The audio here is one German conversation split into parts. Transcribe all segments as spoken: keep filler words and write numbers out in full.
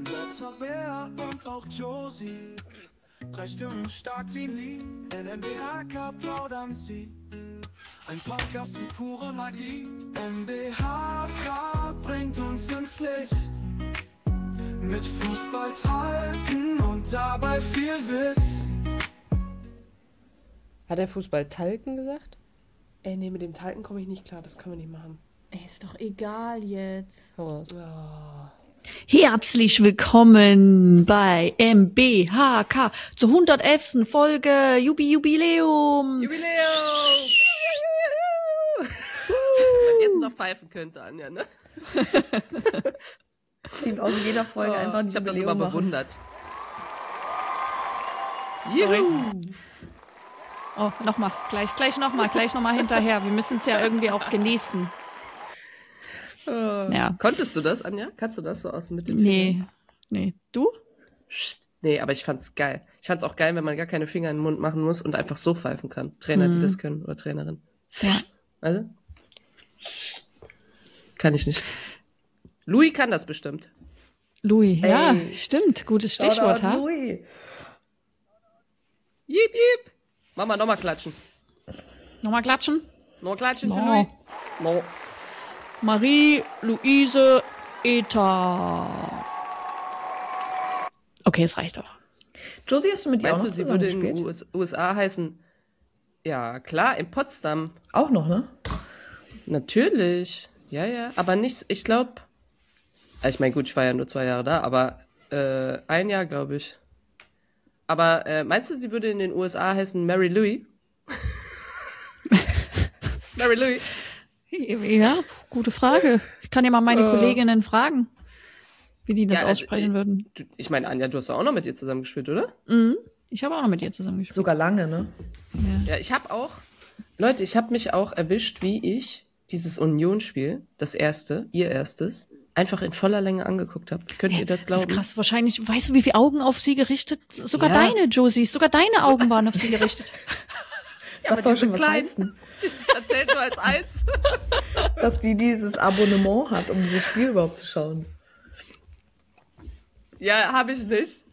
Andrea, Bea und auch Josie. Drei Stimmen stark wie nie. In M B H K plaudern sie. Ein Podcast wie pure Magie. M B H K bringt uns ins Licht. Mit Fußball talken und dabei viel Witz. Hat er Fußball talken gesagt? Ey, nee, mit dem Talken komme ich nicht klar. Das können wir nicht machen. Ey, ist doch egal jetzt. Oh. Herzlich willkommen bei M B H K zur hundertelften Folge. Jubi Jubiläum. Jubiläum! Wenn man jetzt noch pfeifen könnte, Anja, ne? Aus jeder Folge oh, einfach ein Ich habe das immer machen. bewundert. Juhu! Oh, nochmal, gleich, gleich nochmal, gleich nochmal hinterher. Wir müssen es ja irgendwie auch genießen. Uh, ja. Konntest du das, Anja? Kannst du das so aus mit den Nee, Fingern? nee. Du? Nee, aber ich fand's geil. Ich fand's auch geil, wenn man gar keine Finger in den Mund machen muss und einfach so pfeifen kann. Trainer, mhm. die das können, oder Trainerin. Ja. Also? Kann ich nicht. Louis kann das bestimmt. Louis, Ey. ja, stimmt. Gutes Stichwort, ha? Louis. Jip, jip. Mama, nochmal klatschen. Nochmal klatschen? Nochmal klatschen no. für Louis. No. Marie, Luise, Eta. Okay, es reicht doch. Josie, hast du mit ihr Meinst auch du, noch sie würde in gespielt? den U S A heißen? Ja, klar, in Potsdam. Auch noch, ne? Natürlich. Ja, ja. Aber nicht, ich glaube, ich meine, gut, ich war ja nur zwei Jahre da, aber äh, ein Jahr, glaube ich. Aber äh, meinst du, sie würde in den U S A heißen Mary Louis? Mary Louis? Ja, gute Frage. Ich kann ja mal meine uh. Kolleginnen fragen, wie die das Ja, also, aussprechen ich, würden. Ich meine, Anja, du hast doch auch noch mit ihr zusammengespielt, oder? Mhm. Ich habe auch noch mit ihr zusammengespielt. Sogar lange, ne? Ja, Ja, ich habe auch, Leute, ich habe mich auch erwischt, wie ich dieses Union-Spiel, das erste, ihr erstes, einfach in voller Länge angeguckt habe. Könnt ihr das glauben? Das ist krass. Wahrscheinlich, weißt du, wie viele Augen auf sie gerichtet? Sogar Ja. deine, Josie, sogar deine Augen waren auf sie gerichtet. Ja, das soll schon was heißen. Erzählt nur als eins. Dass die dieses Abonnement hat, um dieses Spiel überhaupt zu schauen. Ja, habe ich nicht.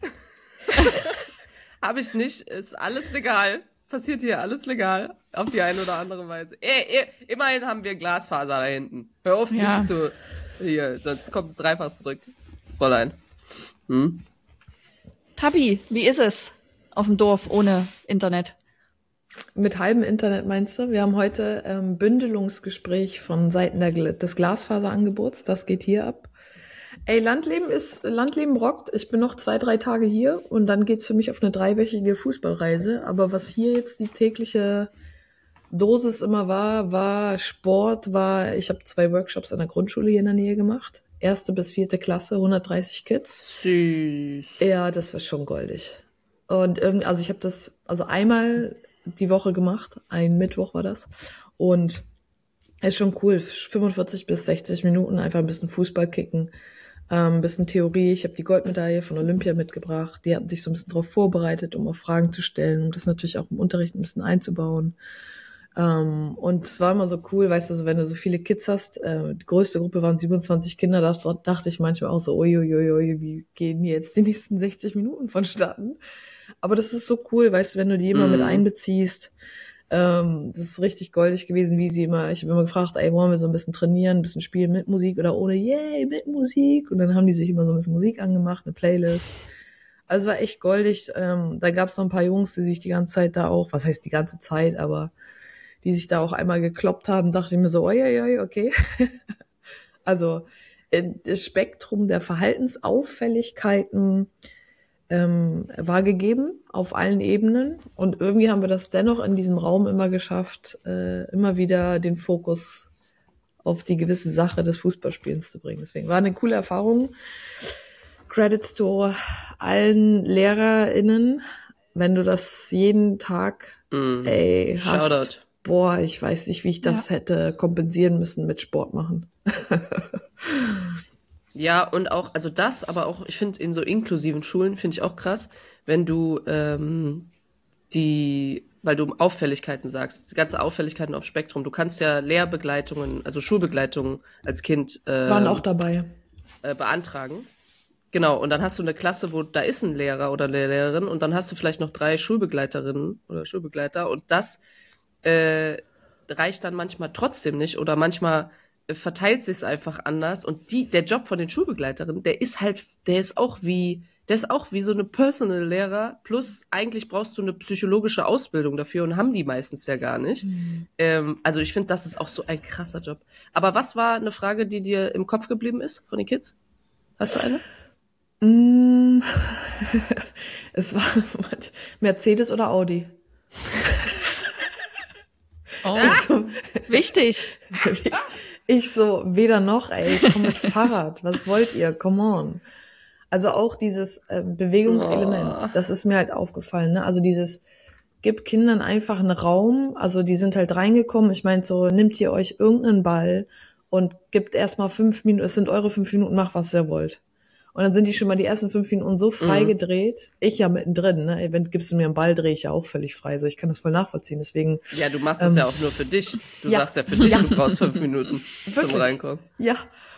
Habe ich nicht. Ist alles legal. Passiert hier alles legal. Auf die eine oder andere Weise. Ey, ey, immerhin haben wir Glasfaser da hinten. Hör auf, Ja. nicht zu... Hier, sonst kommt es dreifach zurück. Fräulein. Hm? Tabi, wie ist es auf dem Dorf ohne Internet? Mit halbem Internet meinst du? Wir haben heute ähm, Bündelungsgespräch von Seiten der, Gl- des Glasfaserangebots. Das geht hier ab. Ey, Landleben ist, Landleben rockt. Ich bin noch zwei, drei Tage hier und dann geht's für mich auf eine dreiwöchige Fußballreise. Aber was hier jetzt die tägliche Dosis immer war, war Sport, war, ich habe zwei Workshops an der Grundschule hier in der Nähe gemacht. Erste bis vierte Klasse, hundertdreißig Kids. Süß. Ja, das war schon goldig. Und irgendwie, also ich habe das also einmal die Woche gemacht, ein Mittwoch war das. Und ist schon cool, fünfundvierzig bis sechzig Minuten einfach ein bisschen Fußball kicken, ähm, ein bisschen Theorie. Ich habe die Goldmedaille von Olympia mitgebracht. Die hatten sich so ein bisschen darauf vorbereitet, um auch Fragen zu stellen, um das natürlich auch im Unterricht ein bisschen einzubauen. Ähm, und es war immer so cool, weißt du, so, wenn du so viele Kids hast, äh, die größte Gruppe waren siebenundzwanzig Kinder, da dachte ich manchmal auch so, uiuiui, wie gehen hier jetzt die nächsten sechzig Minuten vonstatten? Aber das ist so cool, weißt du, wenn du die immer mm. mit einbeziehst. Ähm, das ist richtig goldig gewesen, wie sie immer, ich habe immer gefragt, ey, wollen wir so ein bisschen trainieren, ein bisschen spielen mit Musik oder ohne? Yay, mit Musik. Und dann haben die sich immer so ein bisschen Musik angemacht, eine Playlist. Also war echt goldig. Ähm, da gab es noch ein paar Jungs, die sich die ganze Zeit da auch, was heißt die ganze Zeit, aber die sich da auch einmal gekloppt haben, dachte ich mir so, oi, oi, oi, okay. Also das Spektrum der Verhaltensauffälligkeiten ähm, war gegeben auf allen Ebenen und irgendwie haben wir das dennoch in diesem Raum immer geschafft, äh, immer wieder den Fokus auf die gewisse Sache des Fußballspielens zu bringen. Deswegen war eine coole Erfahrung. Credits to allen LehrerInnen, wenn du das jeden Tag Mm. ey, hast. Shoutout. Boah, ich weiß nicht, wie ich das ja. hätte kompensieren müssen mit Sport machen. Ja, und auch, also das, aber auch, ich finde, in so inklusiven Schulen finde ich auch krass, wenn du ähm, die, weil du Auffälligkeiten sagst, die ganze Auffälligkeiten auf Spektrum, du kannst ja Lehrbegleitungen, also Schulbegleitungen als Kind äh, waren auch dabei äh, beantragen. Genau, und dann hast du eine Klasse, wo da ist ein Lehrer oder eine Lehrerin und dann hast du vielleicht noch drei Schulbegleiterinnen oder Schulbegleiter und das äh, reicht dann manchmal trotzdem nicht oder manchmal äh, verteilt sich's einfach anders und die der Job von den Schulbegleiterinnen, der ist halt, der ist auch wie, der ist auch wie so eine Personal Lehrer plus eigentlich brauchst du eine psychologische Ausbildung dafür und haben die meistens ja gar nicht. Mhm. Ähm, also ich finde, das ist auch so ein krasser Job. Aber was war eine Frage, die dir im Kopf geblieben ist von den Kids? Hast du eine? Mm, es war Mercedes oder Audi. Oh, Also, wichtig. ich, ich so, weder noch, ey, komm mit Fahrrad, was wollt ihr, come on. Also auch dieses äh, Bewegungselement, Oh. das ist mir halt aufgefallen, ne? Also dieses, gib Kindern einfach einen Raum, also die sind halt reingekommen, ich meine so, nimmt ihr euch irgendeinen Ball und gibt erstmal fünf Minuten, es sind eure fünf Minuten, macht was ihr wollt. Und dann sind die schon mal die ersten fünf Minuten so frei Mhm. gedreht. Ich ja mittendrin, ne? Ey, wenn gibst du mir einen Ball, drehe ich ja auch völlig frei. So, ich kann das voll nachvollziehen. Deswegen. Ja, du machst es Ähm, ja auch nur für dich. Du ja. sagst ja für dich, du brauchst fünf Minuten zum Wirklich? Reinkommen. Ja.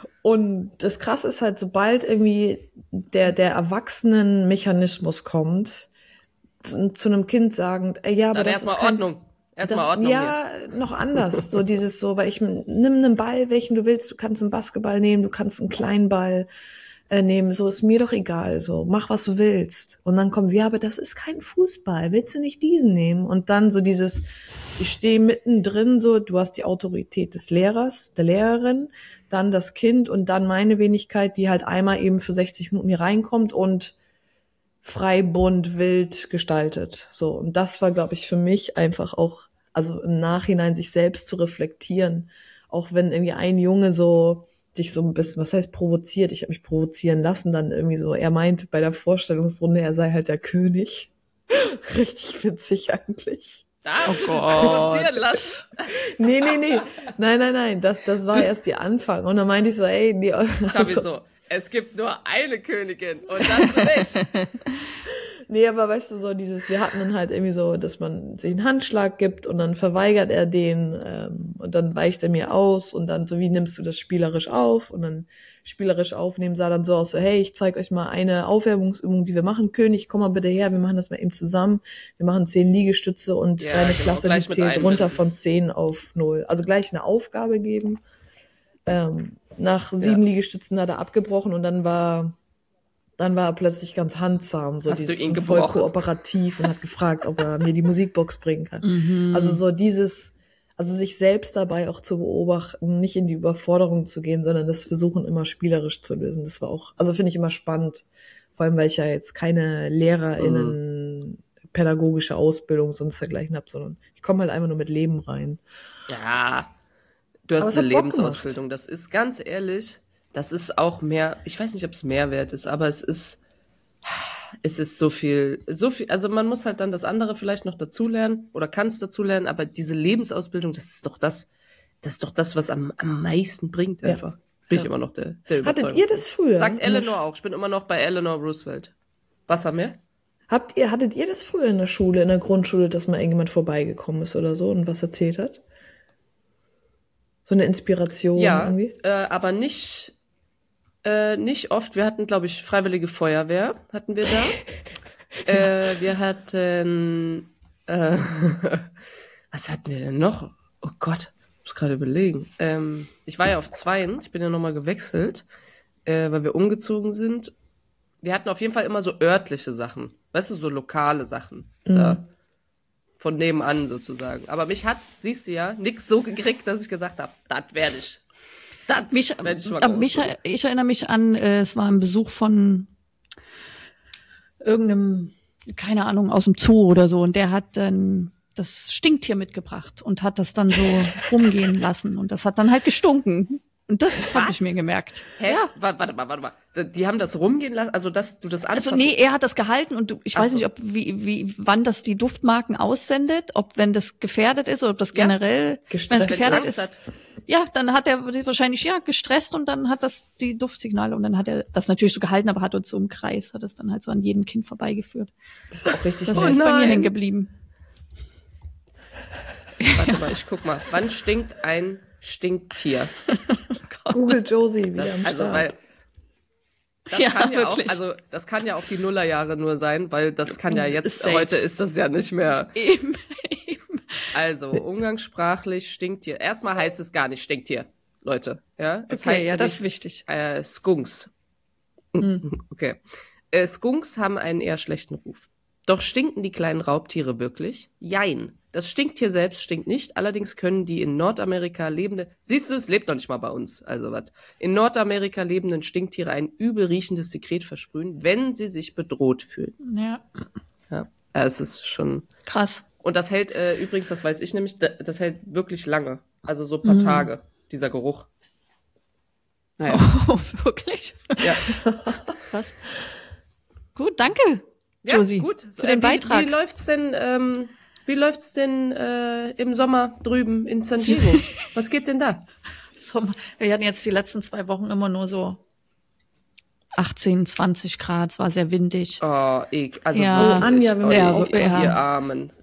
Und das Krasse ist halt, sobald irgendwie der, der Erwachsenenmechanismus kommt, zu, zu einem Kind sagend, ey, ja, aber Dann das ist erstmal kein, Ordnung. Erstmal das, Ordnung ja, noch anders. So dieses so, weil ich, nimm einen Ball, welchen du willst. Du kannst einen Basketball nehmen, du kannst einen kleinen Ball äh, nehmen. So ist mir doch egal. So, mach, was du willst. Und dann kommen sie, ja, aber das ist kein Fußball. Willst du nicht diesen nehmen? Und dann so dieses, ich stehe mittendrin so, du hast die Autorität des Lehrers, der Lehrerin, dann das Kind und dann meine Wenigkeit, die halt einmal eben für sechzig Minuten hier reinkommt und frei, bunt, wild gestaltet. So, und das war, glaube ich, für mich einfach auch, also im Nachhinein sich selbst zu reflektieren, auch wenn irgendwie ein Junge so dich so ein bisschen, was heißt provoziert, ich habe mich provozieren lassen, dann irgendwie so, er meint bei der Vorstellungsrunde, er sei halt der König. Richtig witzig eigentlich. Darfst Oh du dich Gott. provozieren lassen? Nee, nee, nee. Nein, nein, nein, das, das war erst die Anfang. Und dann meinte ich so, ey, nee, Tabi also, so, es gibt nur eine Königin und das bin ich. nee, aber weißt du, so dieses, wir hatten dann halt irgendwie so, dass man sich einen Handschlag gibt und dann verweigert er den ähm, und dann weicht er mir aus und dann so, wie nimmst du das spielerisch auf? Und dann spielerisch aufnehmen sah dann so aus, so, hey, ich zeig euch mal eine Aufwärmungsübung, die wir machen. König, komm mal bitte her, wir machen das mal eben zusammen. Wir machen zehn Liegestütze und Ja, deine genau, Klasse, die gleich mit zählt einbinden. runter von zehn auf null. Also gleich eine Aufgabe geben. Ähm, nach sieben Ja. Liegestützen hat er abgebrochen und dann war dann war er plötzlich ganz handsam, so Hast du dieses ihn so voll gebrochen? kooperativ und hat gefragt, ob er mir die Musikbox bringen kann. Also so dieses, also sich selbst dabei auch zu beobachten, nicht in die Überforderung zu gehen, sondern das Versuchen immer spielerisch zu lösen. Das war auch, also finde ich immer spannend, vor allem weil ich ja jetzt keine LehrerInnen pädagogische Ausbildung sonst dergleichen habe, sondern ich komme halt einfach nur mit Leben rein. Ja, du Aber hast es eine hat Bock Lebensausbildung. Das ist ganz ehrlich, das ist auch mehr, ich weiß nicht, ob es Mehrwert ist, aber es ist, es ist so viel, so viel, also man muss halt dann das andere vielleicht noch dazulernen oder kann es dazulernen, aber diese Lebensausbildung, das ist doch das, das ist doch das, was am, am meisten bringt Ja. einfach. Bin ich Ja. immer noch der, der Überzeugung. Hattet ihr das früher? Sagt Eleanor auch. Ich bin immer noch bei Eleanor Roosevelt. Was haben wir? Habt ihr, hattet ihr das früher in der Schule, in der Grundschule, dass mal irgendjemand vorbeigekommen ist oder so und was erzählt hat? So eine Inspiration Ja, irgendwie? äh, aber nicht, äh, nicht oft. Wir hatten, glaube ich, Freiwillige Feuerwehr hatten wir da. äh, wir hatten, äh, was hatten wir denn noch? Oh Gott, ich muss gerade überlegen. Ähm, ich war ja auf Zweien, ich bin ja nochmal gewechselt, äh, weil wir umgezogen sind. Wir hatten auf jeden Fall immer so örtliche Sachen, weißt du, so lokale Sachen. Da. Von nebenan sozusagen. Aber mich hat, siehst du ja, nix so gekriegt, dass ich gesagt habe, das werde ich. Das Mich, werd ich mal äh, mich, ausprobieren. ich erinnere mich an, äh, es war ein Besuch von irgendeinem, keine Ahnung, aus dem Zoo oder so. Und der hat dann das Stinktier mitgebracht und hat das dann so rumgehen lassen. Und das hat dann halt gestunken. Und das habe Was? ich mir gemerkt. Hä? Ja. Wa- Warte mal, warte mal. Die haben das rumgehen lassen, also dass du das Also anfassen. nee, er hat das gehalten und du, ich Ach weiß so. nicht, ob wie, wie wann das die Duftmarken aussendet, ob wenn das gefährdet ist oder ob das Ja. generell, wenn es Gestresst. gefährdet Wenn's ist. Angst hat. Ja, dann hat er wahrscheinlich ja gestresst und dann hat das die Duftsignale und dann hat er das natürlich so gehalten, aber hat uns so im Kreis, hat es dann halt so an jedem Kind vorbeigeführt. Das ist auch richtig Das Oh ist nett. bei mir nein. hängen geblieben. Warte mal, ich guck mal. Wann stinkt ein Stinktier? Google Josie wieder Das, am also, Start. weil Das Ja, kann ja auch, wirklich. also das kann ja auch die Nullerjahre nur sein, weil das kann ja jetzt, Safe. heute ist das ja nicht mehr. Eben, eben. Also, umgangssprachlich Stinktier. Erstmal heißt es gar nicht Stinktier, Leute. Ja, es Okay, heißt ja, das ist nämlich, wichtig. Äh, Skunks. Hm. Okay. Äh, Skunks haben einen eher schlechten Ruf. Doch stinken die kleinen Raubtiere wirklich? Jein. Das Stinktier selbst stinkt nicht, allerdings können die in Nordamerika lebende, siehst du, es lebt noch nicht mal bei uns, also was, in Nordamerika lebenden Stinktiere ein übel riechendes Sekret versprühen, wenn sie sich bedroht fühlen. Ja, Ja, es ist schon, krass. und das hält, äh, übrigens, das weiß ich nämlich, da- das hält wirklich lange, also so ein paar Mhm. Tage, dieser Geruch. Naja, Oh, wirklich? ja. Krass. Gut, danke, Ja, Josie, gut. für den wie, Beitrag. Wie läuft's denn, ähm, wie läuft's denn äh, im Sommer drüben in San Diego? Was geht denn da? Sommer. Wir hatten jetzt die letzten zwei Wochen immer nur so achtzehn, zwanzig Grad. Es war sehr windig. Oh, ich, also Ja. wirklich. Oh, Anja, wir oh, müssen ihr, aufpassen. ihr Armen.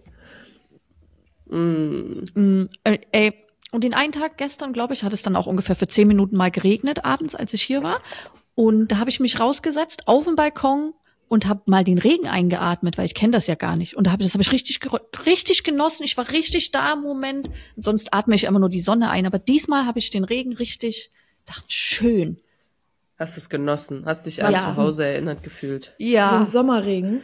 Mm. Mm, äh, ey, und den einen Tag gestern, glaube ich, hat es dann auch ungefähr für zehn Minuten mal geregnet abends, als ich hier war. Und da habe ich mich rausgesetzt auf den Balkon und habe mal den Regen eingeatmet, weil ich kenne das ja gar nicht. Und da hab, das habe ich richtig, ge- richtig genossen. Ich war richtig da im Moment. Sonst atme ich immer nur die Sonne ein. Aber diesmal habe ich den Regen richtig, dachte, schön. Hast du es genossen? Hast dich an Ja. zu Hause erinnert gefühlt? So Ja, ein Sommerregen.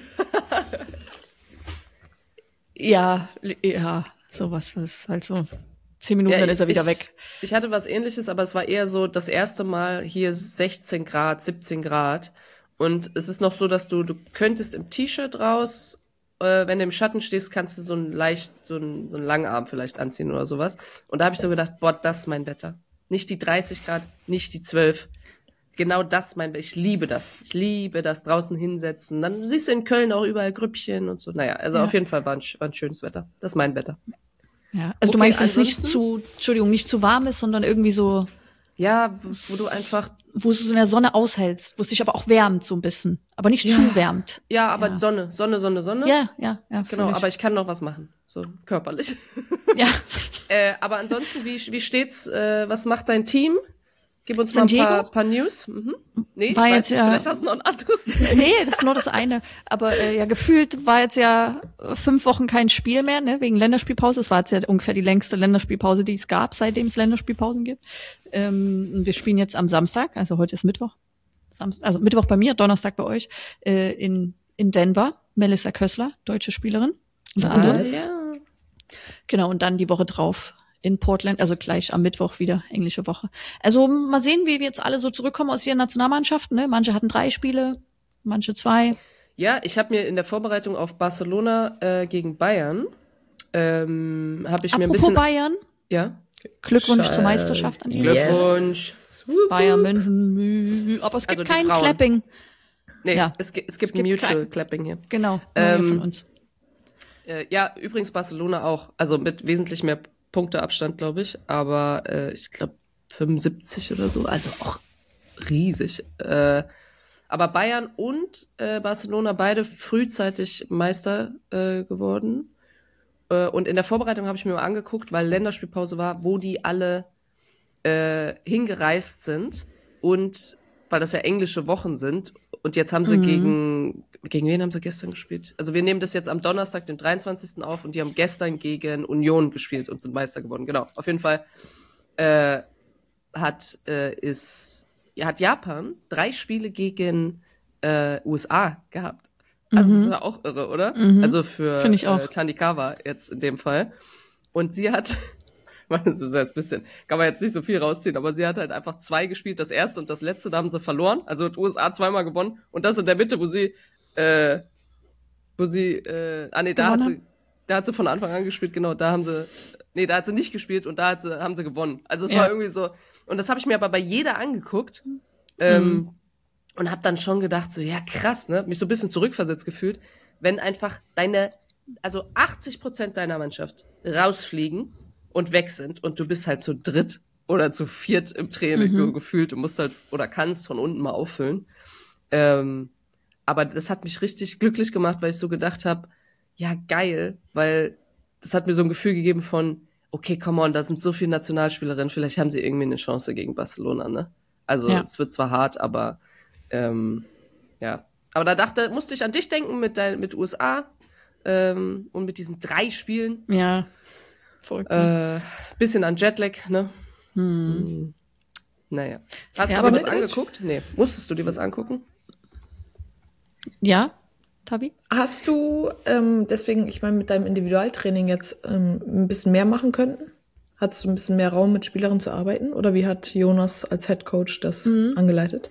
ja, ja, sowas ist halt so. Zehn Minuten, dann ist er wieder ich, weg. Ich hatte was Ähnliches, aber es war eher so das erste Mal hier sechzehn Grad, siebzehn Grad. Und es ist noch so, dass du, du könntest im T-Shirt raus, äh, wenn du im Schatten stehst, kannst du so ein leicht, so ein, so ein Langarm vielleicht anziehen oder sowas. Und da habe ich so gedacht, boah, das ist mein Wetter. Nicht die dreißig Grad, nicht die zwölf. Genau das mein Wetter. Ich liebe das. Ich liebe das draußen hinsetzen. Dann siehst du in Köln auch überall Grüppchen und so. Naja, also Ja. auf jeden Fall war ein, war ein schönes Wetter. Das ist mein Wetter. Ja, also du Okay, meinst, wenn es nicht ansonsten- zu, Entschuldigung, nicht zu warm ist, sondern irgendwie so, Ja, wo, wo du einfach wo du es in der Sonne aushältst, wo es dich aber auch wärmt so ein bisschen, aber nicht Ja. zu wärmt. Ja, aber Ja. Sonne, Sonne, Sonne, Sonne. Ja, ja, ja. Genau, fühl aber ich kann noch was machen, so körperlich. ich. Ja, äh, aber ansonsten, wie, wie steht's, äh, was macht dein Team? Gib uns San mal ein paar, Diego? paar News. Mhm. Nee, War ich weiß jetzt nicht, ja- vielleicht hast du noch ein anderes. nee, das ist nur das eine. Aber äh, ja, gefühlt war jetzt ja äh, fünf Wochen kein Spiel mehr, ne, wegen Länderspielpause. Es war jetzt ja ungefähr die längste Länderspielpause, die es gab, seitdem es Länderspielpausen gibt. Ähm, und wir spielen jetzt am Samstag, also heute ist Mittwoch. Samstag, also Mittwoch bei mir, Donnerstag bei euch, äh, in, in Denver. Melissa Kössler, deutsche Spielerin. Unter anderem. Nice. ja. Genau, und dann die Woche drauf in Portland, also gleich am Mittwoch wieder, englische Woche. Also mal sehen, wie wir jetzt alle so zurückkommen aus ihren Nationalmannschaften. Ne? Manche hatten drei Spiele, manche zwei. Ja, ich habe mir in der Vorbereitung auf Barcelona äh, gegen Bayern, ähm, habe ich mir ein Apropos bisschen... Bayern, Ja, Glückwunsch Scheiße. zur Meisterschaft an die Glückwunsch. Yes. Wup, Bayern wup. München. Aber es gibt Also die kein Frauen. Clapping. nee, Ja. es, gi- es gibt Es gibt Mutual kein- Clapping hier. Genau, Ähm, ähm, von uns. Äh, ja, übrigens Barcelona auch. Also mit wesentlich mehr Punkteabstand, glaube ich. Aber äh, ich glaube fünfundsiebzig oder so. Also auch riesig. Äh, aber Bayern und äh, Barcelona beide frühzeitig Meister äh, geworden. Äh, und in der Vorbereitung habe ich mir mal angeguckt, weil Länderspielpause war, wo die alle äh, hingereist sind. Und weil das ja englische Wochen sind. Und jetzt haben sie Mhm. gegen, gegen wen haben sie gestern gespielt? Also wir nehmen das jetzt am Donnerstag, den dreiundzwanzigsten auf und die haben gestern gegen Union gespielt und sind Meister geworden. Genau, auf jeden Fall äh, hat, äh, ist, ja, hat Japan drei Spiele gegen äh, U S A gehabt. Also Mhm. das ist ja auch irre, oder? Mhm. Also für Find ich auch. Äh, Tanikawa jetzt in dem Fall. Und sie hat, das ist jetzt ein bisschen, kann man jetzt nicht so viel rausziehen, aber sie hat halt einfach zwei gespielt, das erste und das letzte, da haben sie verloren. Also hat U S A zweimal gewonnen und das in der Mitte, wo sie, äh, wo sie, äh, ah nee, da hat Gewonnen sie, da hat sie von Anfang an gespielt, genau, da haben sie, nee, da hat sie nicht gespielt und da hat sie, haben sie gewonnen. Also es Ja. war irgendwie so, und das habe ich mir aber bei jeder angeguckt, ähm, Mhm. und habe dann schon gedacht, so, ja krass, ne, mich so ein bisschen zurückversetzt gefühlt, wenn einfach deine, also achtzig Prozent deiner Mannschaft rausfliegen und weg sind und du bist halt zu dritt oder zu viert im Training Mhm. so gefühlt und musst halt oder kannst von unten mal auffüllen. Ähm, aber das hat mich richtig glücklich gemacht, weil ich so gedacht habe, ja geil, weil das hat mir so ein Gefühl gegeben von, okay, come on, da sind so viele Nationalspielerinnen, vielleicht haben sie irgendwie eine Chance gegen Barcelona, ne? Also Ja. es wird zwar hart, aber Ähm, ja. Aber da dachte, musste ich an dich denken mit, dein, mit U S A ähm, und mit diesen drei Spielen. Ja. Verrückt. Ne? Äh, bisschen an Jetlag, ne? Hm. Naja. Hast Ja, du aber dir was mit- angeguckt? Nee. Musstest du dir was angucken? Ja, Tabi? Hast du ähm, deswegen, ich meine, mit deinem Individualtraining jetzt ähm, ein bisschen mehr machen können? Hattest du ein bisschen mehr Raum, mit Spielerinnen zu arbeiten? Oder wie hat Jonas als Head Coach das angeleitet?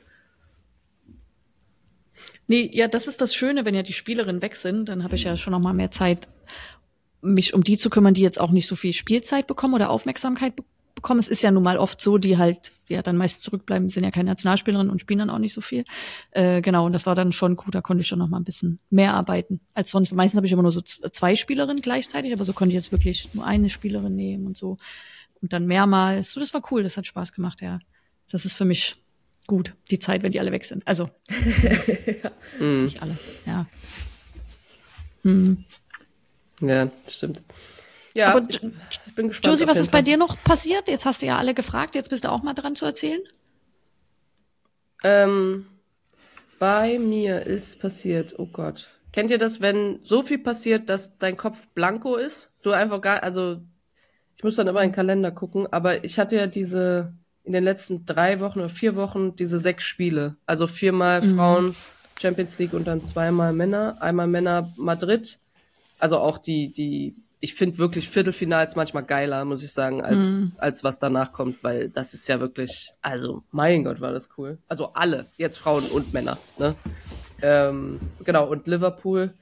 Nee, ja, das ist das Schöne, wenn ja die Spielerinnen weg sind, dann habe ich ja schon noch mal mehr Zeit, mich um die zu kümmern, die jetzt auch nicht so viel Spielzeit bekommen oder Aufmerksamkeit be bekommen. Es ist ja nun mal oft so, die halt ja dann meist zurückbleiben, sind ja keine Nationalspielerinnen und spielen dann auch nicht so viel. Äh, genau, und das war dann schon gut, da konnte ich schon noch mal ein bisschen mehr arbeiten als sonst. Meistens habe ich immer nur so z- zwei Spielerinnen gleichzeitig, aber so konnte ich jetzt wirklich nur eine Spielerin nehmen und so. Und dann mehrmals. So, das war cool, das hat Spaß gemacht, ja. Das ist für mich gut, die Zeit, wenn die alle weg sind. Also, nicht alle, ja. Hm. Ja, das stimmt. Ja, Aber ich, ich bin gespannt. Josie, auf was jeden ist bei Fall. dir noch passiert? Jetzt hast du ja alle gefragt, jetzt bist du auch mal dran zu erzählen. Ähm, bei mir ist passiert, oh Gott. Kennt ihr das, wenn so viel passiert, dass dein Kopf blanko ist? Du einfach gar, also ich muss dann immer in den Kalender gucken, aber ich hatte ja diese, in den letzten drei Wochen oder vier Wochen diese sechs Spiele. Also viermal Frauen Champions League und dann zweimal Männer. Einmal Männer Madrid. Also auch die, die, ich finde wirklich Viertelfinals manchmal geiler, muss ich sagen, als, als was danach kommt, weil das ist ja wirklich, also mein Gott, war das cool. Also alle, jetzt Frauen und Männer, ne? Ähm, genau, und Liverpool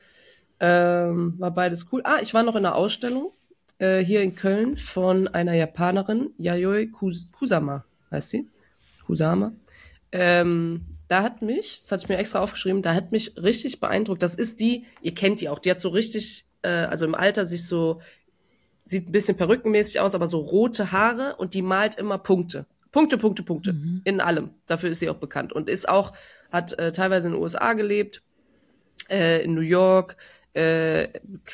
ähm, war beides cool. Ah, ich war noch in einer Ausstellung äh, hier in Köln von einer Japanerin, Yayoi Kus- Kusama, heißt sie? Kusama. Ähm, da hat mich, das hatte ich mir extra aufgeschrieben, da hat mich richtig beeindruckt. Das ist die, ihr kennt die auch, die hat so richtig, äh, also im Alter sich so, sieht ein bisschen perückenmäßig aus, aber so rote Haare und die malt immer Punkte. Punkte, Punkte, Punkte. In allem. Dafür ist sie auch bekannt. Und ist auch, hat äh, teilweise in den U S A gelebt, äh, in New York, äh,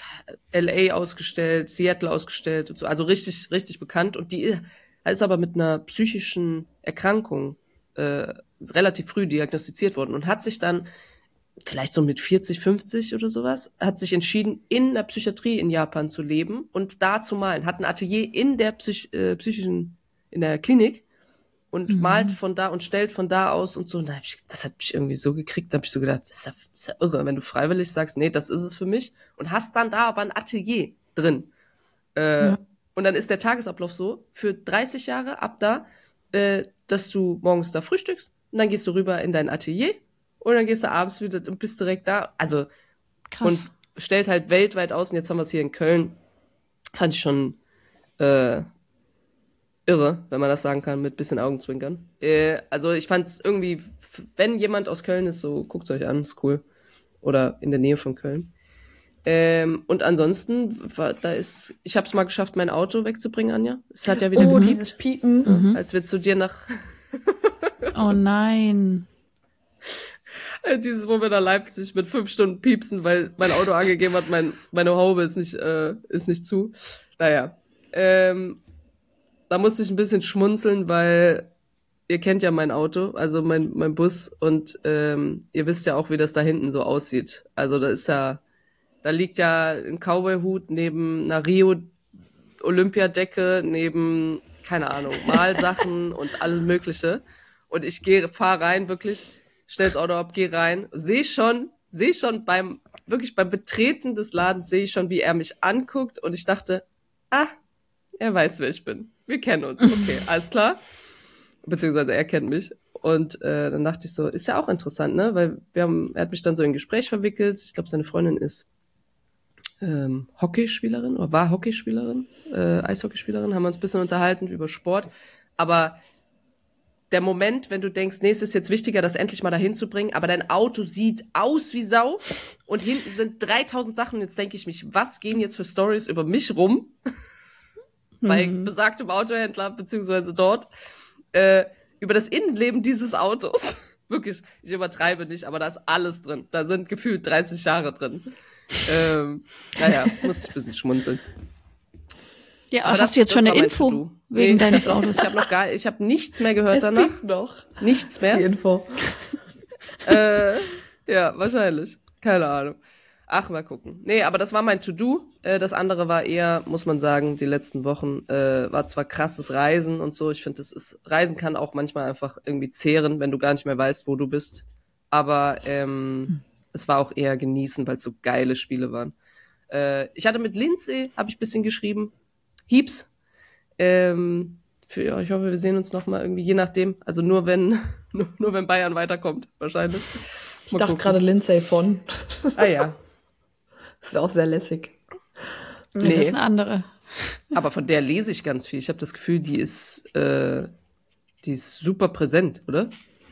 L A ausgestellt, Seattle ausgestellt und so. Also richtig, richtig bekannt. Und die ist aber mit einer psychischen Erkrankung äh, relativ früh diagnostiziert worden und hat sich dann vielleicht so mit vierzig, fünfzig oder sowas, hat sich entschieden, in der Psychiatrie in Japan zu leben und da zu malen. Hat ein Atelier in der Psych äh, psychischen, in der Klinik und malt von da und stellt von da aus und so. Und da hab ich, das hat mich irgendwie so gekriegt, da hab ich so gedacht, das ist, ja, das ist ja irre, wenn du freiwillig sagst, nee, das ist es für mich und hast dann da aber ein Atelier drin. Äh, Ja. Und dann ist der Tagesablauf so, für dreißig Jahre ab da, äh, dass du morgens da frühstückst und dann gehst du rüber in dein Atelier und dann gehst du abends wieder und bist direkt da. Also, Krass. und stellt halt weltweit aus. Und jetzt haben wir es hier in Köln. Fand ich schon äh, irre, wenn man das sagen kann, mit bisschen Augenzwinkern. Äh, also ich fand es irgendwie, f- wenn jemand aus Köln ist, so guckt euch an, ist cool. Oder in der Nähe von Köln. Ähm, und ansonsten, war, da ist, ich habe es mal geschafft, mein Auto wegzubringen, Anja. Es hat ja wieder Oh, gepiept, dieses Piepen. als wir zu dir nach Oh nein. Äh, Dieses, wo wir nach Leipzig mit fünf Stunden piepsen, weil mein Auto angegeben hat, mein, meine Haube ist nicht, äh, ist nicht zu. Naja, ähm, da musste ich ein bisschen schmunzeln, weil ihr kennt ja mein Auto, also mein, mein Bus und ähm, ihr wisst ja auch, wie das da hinten so aussieht. Also da ist ja, da liegt ja ein Cowboy-Hut neben einer Rio-Olympiadecke, neben, keine Ahnung, Malsachen und alles Mögliche. Und ich gehe, fahr rein, wirklich, stell das Auto ab, geh rein, sehe schon, sehe schon beim, wirklich beim Betreten des Ladens, sehe ich schon, wie er mich anguckt und ich dachte, ah, er weiß, wer ich bin. Wir kennen uns, okay, alles klar. Beziehungsweise er kennt mich. Und äh, dann dachte ich so, ist ja auch interessant, ne? Weil wir haben, er hat mich dann so in ein Gespräch verwickelt. Ich glaube, seine Freundin ist ähm, Hockeyspielerin oder war Hockeyspielerin, äh, Eishockeyspielerin, haben wir uns ein bisschen unterhalten über Sport. Aber der Moment, wenn du denkst, nee, es ist jetzt wichtiger, das endlich mal dahin zu bringen, aber dein Auto sieht aus wie Sau und hinten sind dreitausend Sachen und jetzt denke ich mich, was gehen jetzt für Stories über mich rum? Bei besagtem Autohändler, beziehungsweise dort, äh, über das Innenleben dieses Autos. Wirklich, ich übertreibe nicht, aber da ist alles drin. Da sind gefühlt dreißig Jahre drin. Ähm, naja, muss ich ein bisschen schmunzeln. Ja, Aber hast das- du jetzt das schon war eine mein Info To-Do. wegen Nee. deines Autos? Ich habe noch gar, ich habe nichts mehr gehört Es danach. piept noch. Nichts Das ist die mehr. Info. äh, ja, wahrscheinlich. Keine Ahnung. Ach, mal gucken. Nee, aber das war mein To-Do. Äh, das andere war eher, muss man sagen, die letzten Wochen äh, war zwar krasses Reisen und so. Ich finde, das ist, Reisen kann auch manchmal einfach irgendwie zehren, wenn du gar nicht mehr weißt, wo du bist. Aber ähm, hm. es war auch eher genießen, weil es so geile Spiele waren. Äh, ich hatte mit Lindsay, habe ich ein bisschen geschrieben. Heaps. Ähm, für, ich hoffe, wir sehen uns noch mal irgendwie, je nachdem. Also nur wenn, nur, nur wenn Bayern weiterkommt, wahrscheinlich. Ich dachte gerade Lindsay von. Ah ja. Das wäre auch sehr lässig. Nee, das ist eine andere. Aber von der lese ich ganz viel. Ich habe das Gefühl, die ist, äh, die ist super präsent, oder?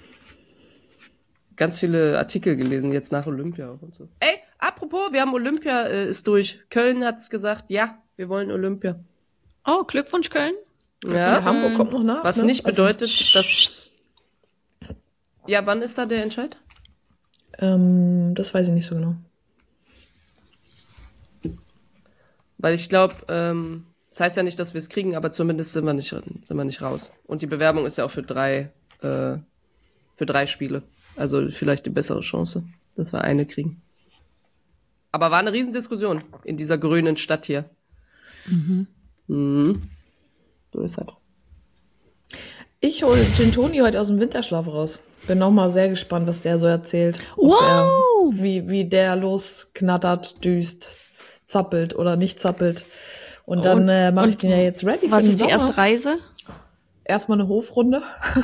Ganz viele Artikel gelesen, jetzt nach Olympia auch und so. Ey, apropos, wir haben Olympia, äh, ist durch. Köln hat's gesagt, ja, wir wollen Olympia. Oh, Glückwunsch, Köln. Ja, und Hamburg kommt noch nach. Was ne? nicht bedeutet, also, dass... Ja, wann ist da der Entscheid? Ähm, das weiß ich nicht so genau. Weil ich glaube, ähm, das heißt ja nicht, dass wir es kriegen, aber zumindest sind wir nicht, sind wir nicht raus. Und die Bewerbung ist ja auch für drei, äh, für drei Spiele. Also vielleicht die bessere Chance, dass wir eine kriegen. Aber war eine Riesendiskussion in dieser grünen Stadt hier. Mhm. Mhm. So ist das. Ich hole Gin Toni heute aus dem Winterschlaf raus. Bin noch mal sehr gespannt, was der so erzählt. Wow! Der, wie, wie der losknattert, düst, zappelt oder nicht zappelt. Und dann Und- äh, mache ich und den ja jetzt ready Was für den ist die Sommer. erste Reise? Erstmal eine Hofrunde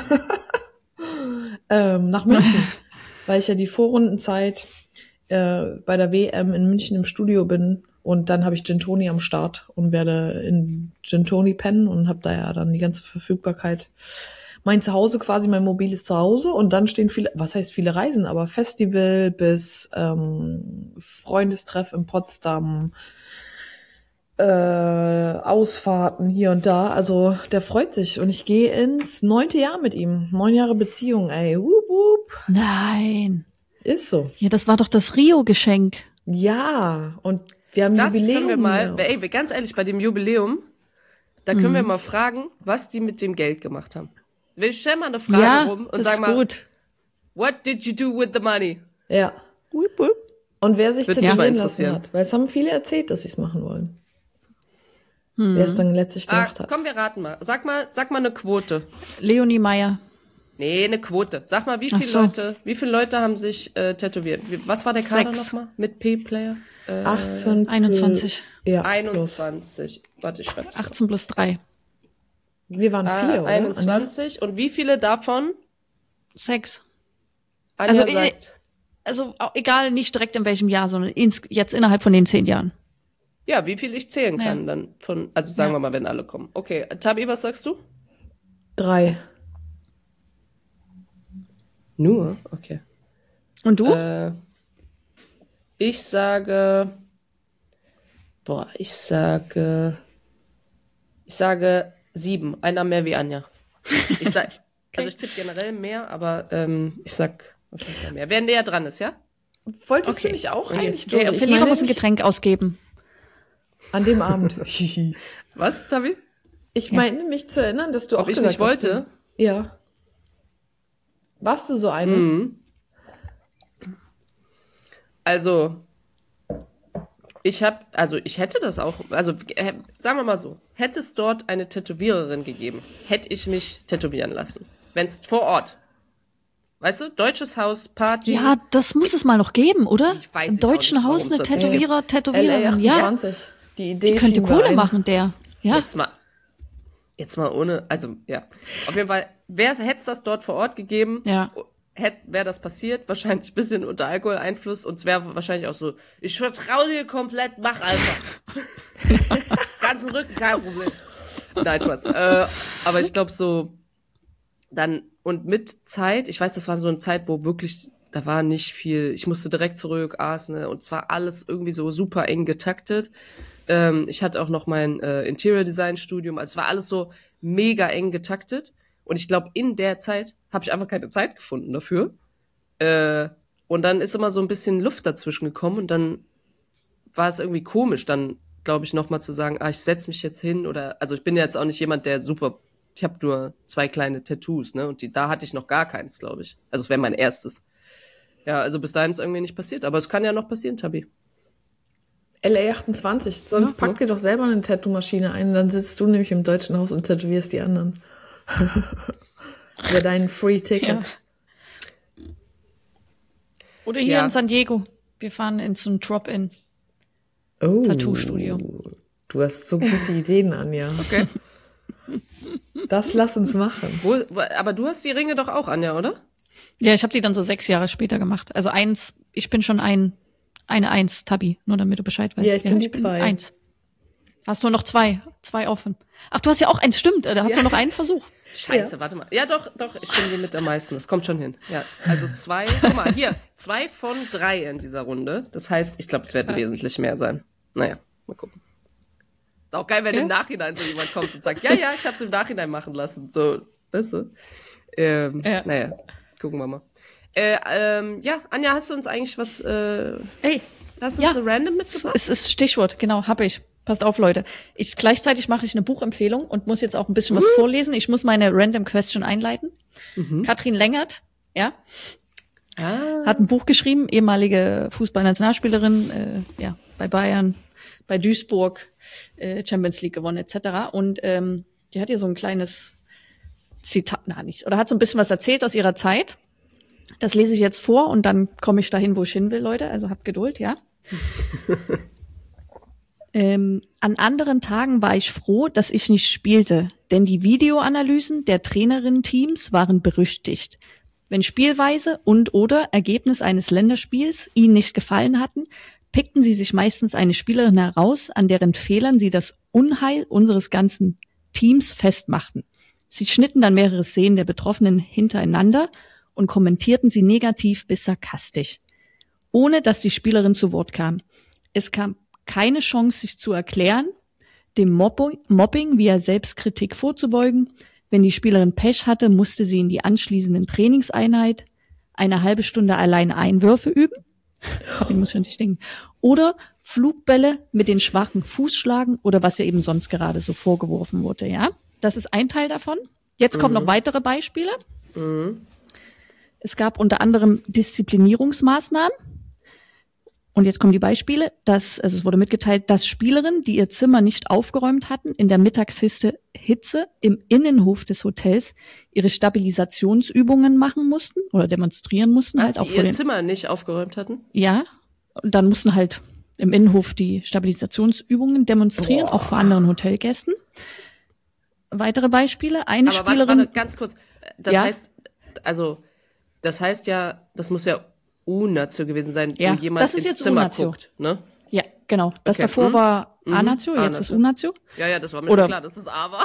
ähm, nach München, weil ich ja die Vorrundenzeit äh, bei der W M in München im Studio bin und dann habe ich Gin Toni am Start und werde in Gin Toni pennen und habe da ja dann die ganze Verfügbarkeit. Mein Zuhause quasi, mein mobiles Zuhause und dann stehen viele, was heißt viele Reisen, aber Festival bis ähm, Freundestreff in Potsdam, äh, Ausfahrten hier und da. Also der freut sich und ich gehe ins neunte Jahr mit ihm. Neun Jahre Beziehung, ey. Wup, wup. Nein. Ist so. Ja, das war doch das Rio-Geschenk. Ja, und wir haben Das Jubiläum. können wir mal, hier. ey, ganz ehrlich, bei dem Jubiläum, da können wir mal fragen, was die mit dem Geld gemacht haben. Wir stellen mal eine Frage Ja, rum und das sagen ist mal, gut. what did you do with the money? Ja. Wup, wup. Und wer sich Würde mich mal tätowieren lassen interessieren. hat. Weil es haben viele erzählt, dass sie es machen wollen. Wer es dann letztlich Ah, gemacht hat. komm, wir raten mal. Sag mal, sag mal eine Quote. Leonie Meyer. Nee, eine Quote. Sag mal, wie Ach viele so. Leute, wie viele Leute haben sich äh, tätowiert? Wie, was war der Kader Sechs. nochmal? Mit P-Player? Äh, achtzehn. einundzwanzig. Ja, plus. einundzwanzig. Warte, ich schreib's. mal. achtzehn plus drei. Wir waren Ah, vier, oder? Anja? einundzwanzig. Und wie viele davon? Sechs. Anja Also, äh, sagt, Also auch, egal, nicht direkt in welchem Jahr, sondern ins, jetzt innerhalb von den zehn Jahren. ja, wie viel ich zählen kann Ja. dann von, also sagen Ja. wir mal, wenn alle kommen. Okay, Tabi, was sagst du? Drei. Nur? Okay. Und du? Äh, ich sage, boah, ich sage, ich sage sieben. Einer mehr wie Anja. Ich sag, also ich tippe generell mehr, aber ähm, ich sag wahrscheinlich mehr. Wer näher dran ist, ja? Wolltest Okay. du nicht auch Okay. eigentlich, Der Josie? Ich Verlierer meine muss ein nämlich- Getränk ausgeben. An dem Abend. Was, Tabi? Ich meine mich zu erinnern, dass du Ob auch ich gesagt nicht wollte? hast, du, ja. Warst du so eine? Mhm. Also, ich habe, also ich hätte das auch, also äh, sagen wir mal so, hätte es dort eine Tätowiererin gegeben, hätte ich mich tätowieren lassen. Wenn es vor Ort, weißt du, deutsches Haus, Party. Ja, das muss es mal noch geben, oder? Ich weiß Im ich auch deutschen nicht, Haus warum eine es das nicht Tätowierer, L A Tätowiererin. Ja, achtundzwanzig. Die Idee die könnte schieben wir Kohle ein. machen, der. Ja, Jetzt mal, jetzt mal ohne, also ja, auf jeden Fall, hätte es das dort vor Ort gegeben, Ja. wäre das passiert, wahrscheinlich ein bisschen unter Alkoholeinfluss und es wäre wahrscheinlich auch so, ich vertraue dir komplett, mach einfach. Ganzen Rücken, kein Problem. Nein, Spaß. Äh, aber ich glaube so, dann, und mit Zeit, ich weiß, das war so eine Zeit, wo wirklich, da war nicht viel, ich musste direkt zurück, aß, ne, und zwar alles irgendwie so super eng getaktet. Ähm, ich hatte auch noch mein äh, Interior Design Studium, also es war alles so mega eng getaktet. Und ich glaube, in der Zeit habe ich einfach keine Zeit gefunden dafür. Äh, und dann ist immer so ein bisschen Luft dazwischen gekommen und dann war es irgendwie komisch, dann, glaube ich, nochmal zu sagen, ah, ich setz mich jetzt hin oder, also ich bin jetzt auch nicht jemand, der super, ich habe nur zwei kleine Tattoos, ne, und die, da hatte ich noch gar keins, glaube ich. Also es wäre mein erstes. Ja, also bis dahin ist irgendwie nicht passiert, aber es kann ja noch passieren, Tabi. L A achtundzwanzig, sonst Ja, pack dir doch selber eine Tattoo-Maschine ein, dann sitzt du nämlich im Deutschen Haus und tätowierst die anderen. Über deinen Free-Ticket. Ja. Oder hier Ja. in San Diego. Wir fahren in so ein Drop-In. Oh, Tattoo-Studio. Du hast so gute Ideen, Anja. Okay. Das lass uns machen. Wo, wo, aber du hast die Ringe doch auch, Anja, oder? Ja, ich habe die dann so sechs Jahre später gemacht. Also eins, ich bin schon ein, eine Eins, Tabi, nur damit du Bescheid weißt. Ja, ich bin die zwei. Eins. Hast nur noch zwei, zwei offen. Ach, du hast ja auch eins, stimmt, da hast Ja. du noch einen Versuch. Scheiße, warte mal. Ja, doch, doch, ich bin die mit am meisten. Das kommt schon hin. Ja, also zwei, guck mal, hier, zwei von drei in dieser Runde. Das heißt, ich glaube, es werden wesentlich mehr sein. Naja, mal gucken. Ist auch geil, wenn Ja? im Nachhinein so jemand kommt und sagt, ja, ja, ich hab's im Nachhinein machen lassen. So, weißt du? Ähm, Ja. Naja, gucken wir mal. Äh, ähm, ja, Anja, hast du uns eigentlich was, äh, Ey, hast du uns Ja. so random mitgebracht? es ist Stichwort, genau, hab ich. Passt auf, Leute. Ich gleichzeitig mache ich eine Buchempfehlung und muss jetzt auch ein bisschen was vorlesen. Ich muss meine Random Question einleiten. Katrin Lengert, ja, Ah. hat ein Buch geschrieben, ehemalige Fußballnationalspielerin, äh, ja, bei Bayern, bei Duisburg, äh, Champions League gewonnen et cetera. Und ähm, die hat hier so ein kleines Zitat, na nicht, oder hat so ein bisschen was erzählt aus ihrer Zeit. Das lese ich jetzt vor und dann komme ich dahin, wo ich hin will, Leute. Also habt Geduld, ja. ähm, an anderen Tagen war ich froh, dass ich nicht spielte, denn die Videoanalysen der Trainerinnen-Teams waren berüchtigt. Wenn Spielweise und oder Ergebnis eines Länderspiels ihnen nicht gefallen hatten, pickten sie sich meistens eine Spielerin heraus, an deren Fehlern sie das Unheil unseres ganzen Teams festmachten. Sie schnitten dann mehrere Szenen der Betroffenen hintereinander und kommentierten sie negativ bis sarkastisch, ohne dass die Spielerin zu Wort kam. Es kam keine Chance, sich zu erklären, dem Mobbing, Mobbing via Selbstkritik vorzubeugen. Wenn die Spielerin Pech hatte, musste sie in die anschließenden Trainingseinheit eine halbe Stunde allein Einwürfe üben. Ich muss schon nicht denken. Oder Flugbälle mit den schwachen Fuß schlagen oder was ja eben sonst gerade so vorgeworfen wurde, ja. Das ist ein Teil davon. Jetzt kommen noch weitere Beispiele. Es gab unter anderem Disziplinierungsmaßnahmen. Und jetzt kommen die Beispiele, dass, also es wurde mitgeteilt, dass Spielerinnen, die ihr Zimmer nicht aufgeräumt hatten, in der Mittagshitze Hitze im Innenhof des Hotels ihre Stabilisationsübungen machen mussten oder demonstrieren mussten. Was, halt auch die vor ihr den, Zimmer nicht aufgeräumt hatten? ja, und dann mussten halt im Innenhof die Stabilisationsübungen demonstrieren, Boah. auch vor anderen Hotelgästen. Weitere Beispiele, eine Aber warte, Spielerin, warte, ganz kurz. Das Ja? heißt, also, das heißt ja, das muss ja Unatio gewesen sein, Ja, wo jemand das ist ins jetzt Zimmer Unatio. guckt, ne? ja, genau, das Okay, davor hm. war Mhm. Anatio, jetzt Anatio. ist Unatio. Ja, ja, das war mir Oder- schon klar, das ist aber.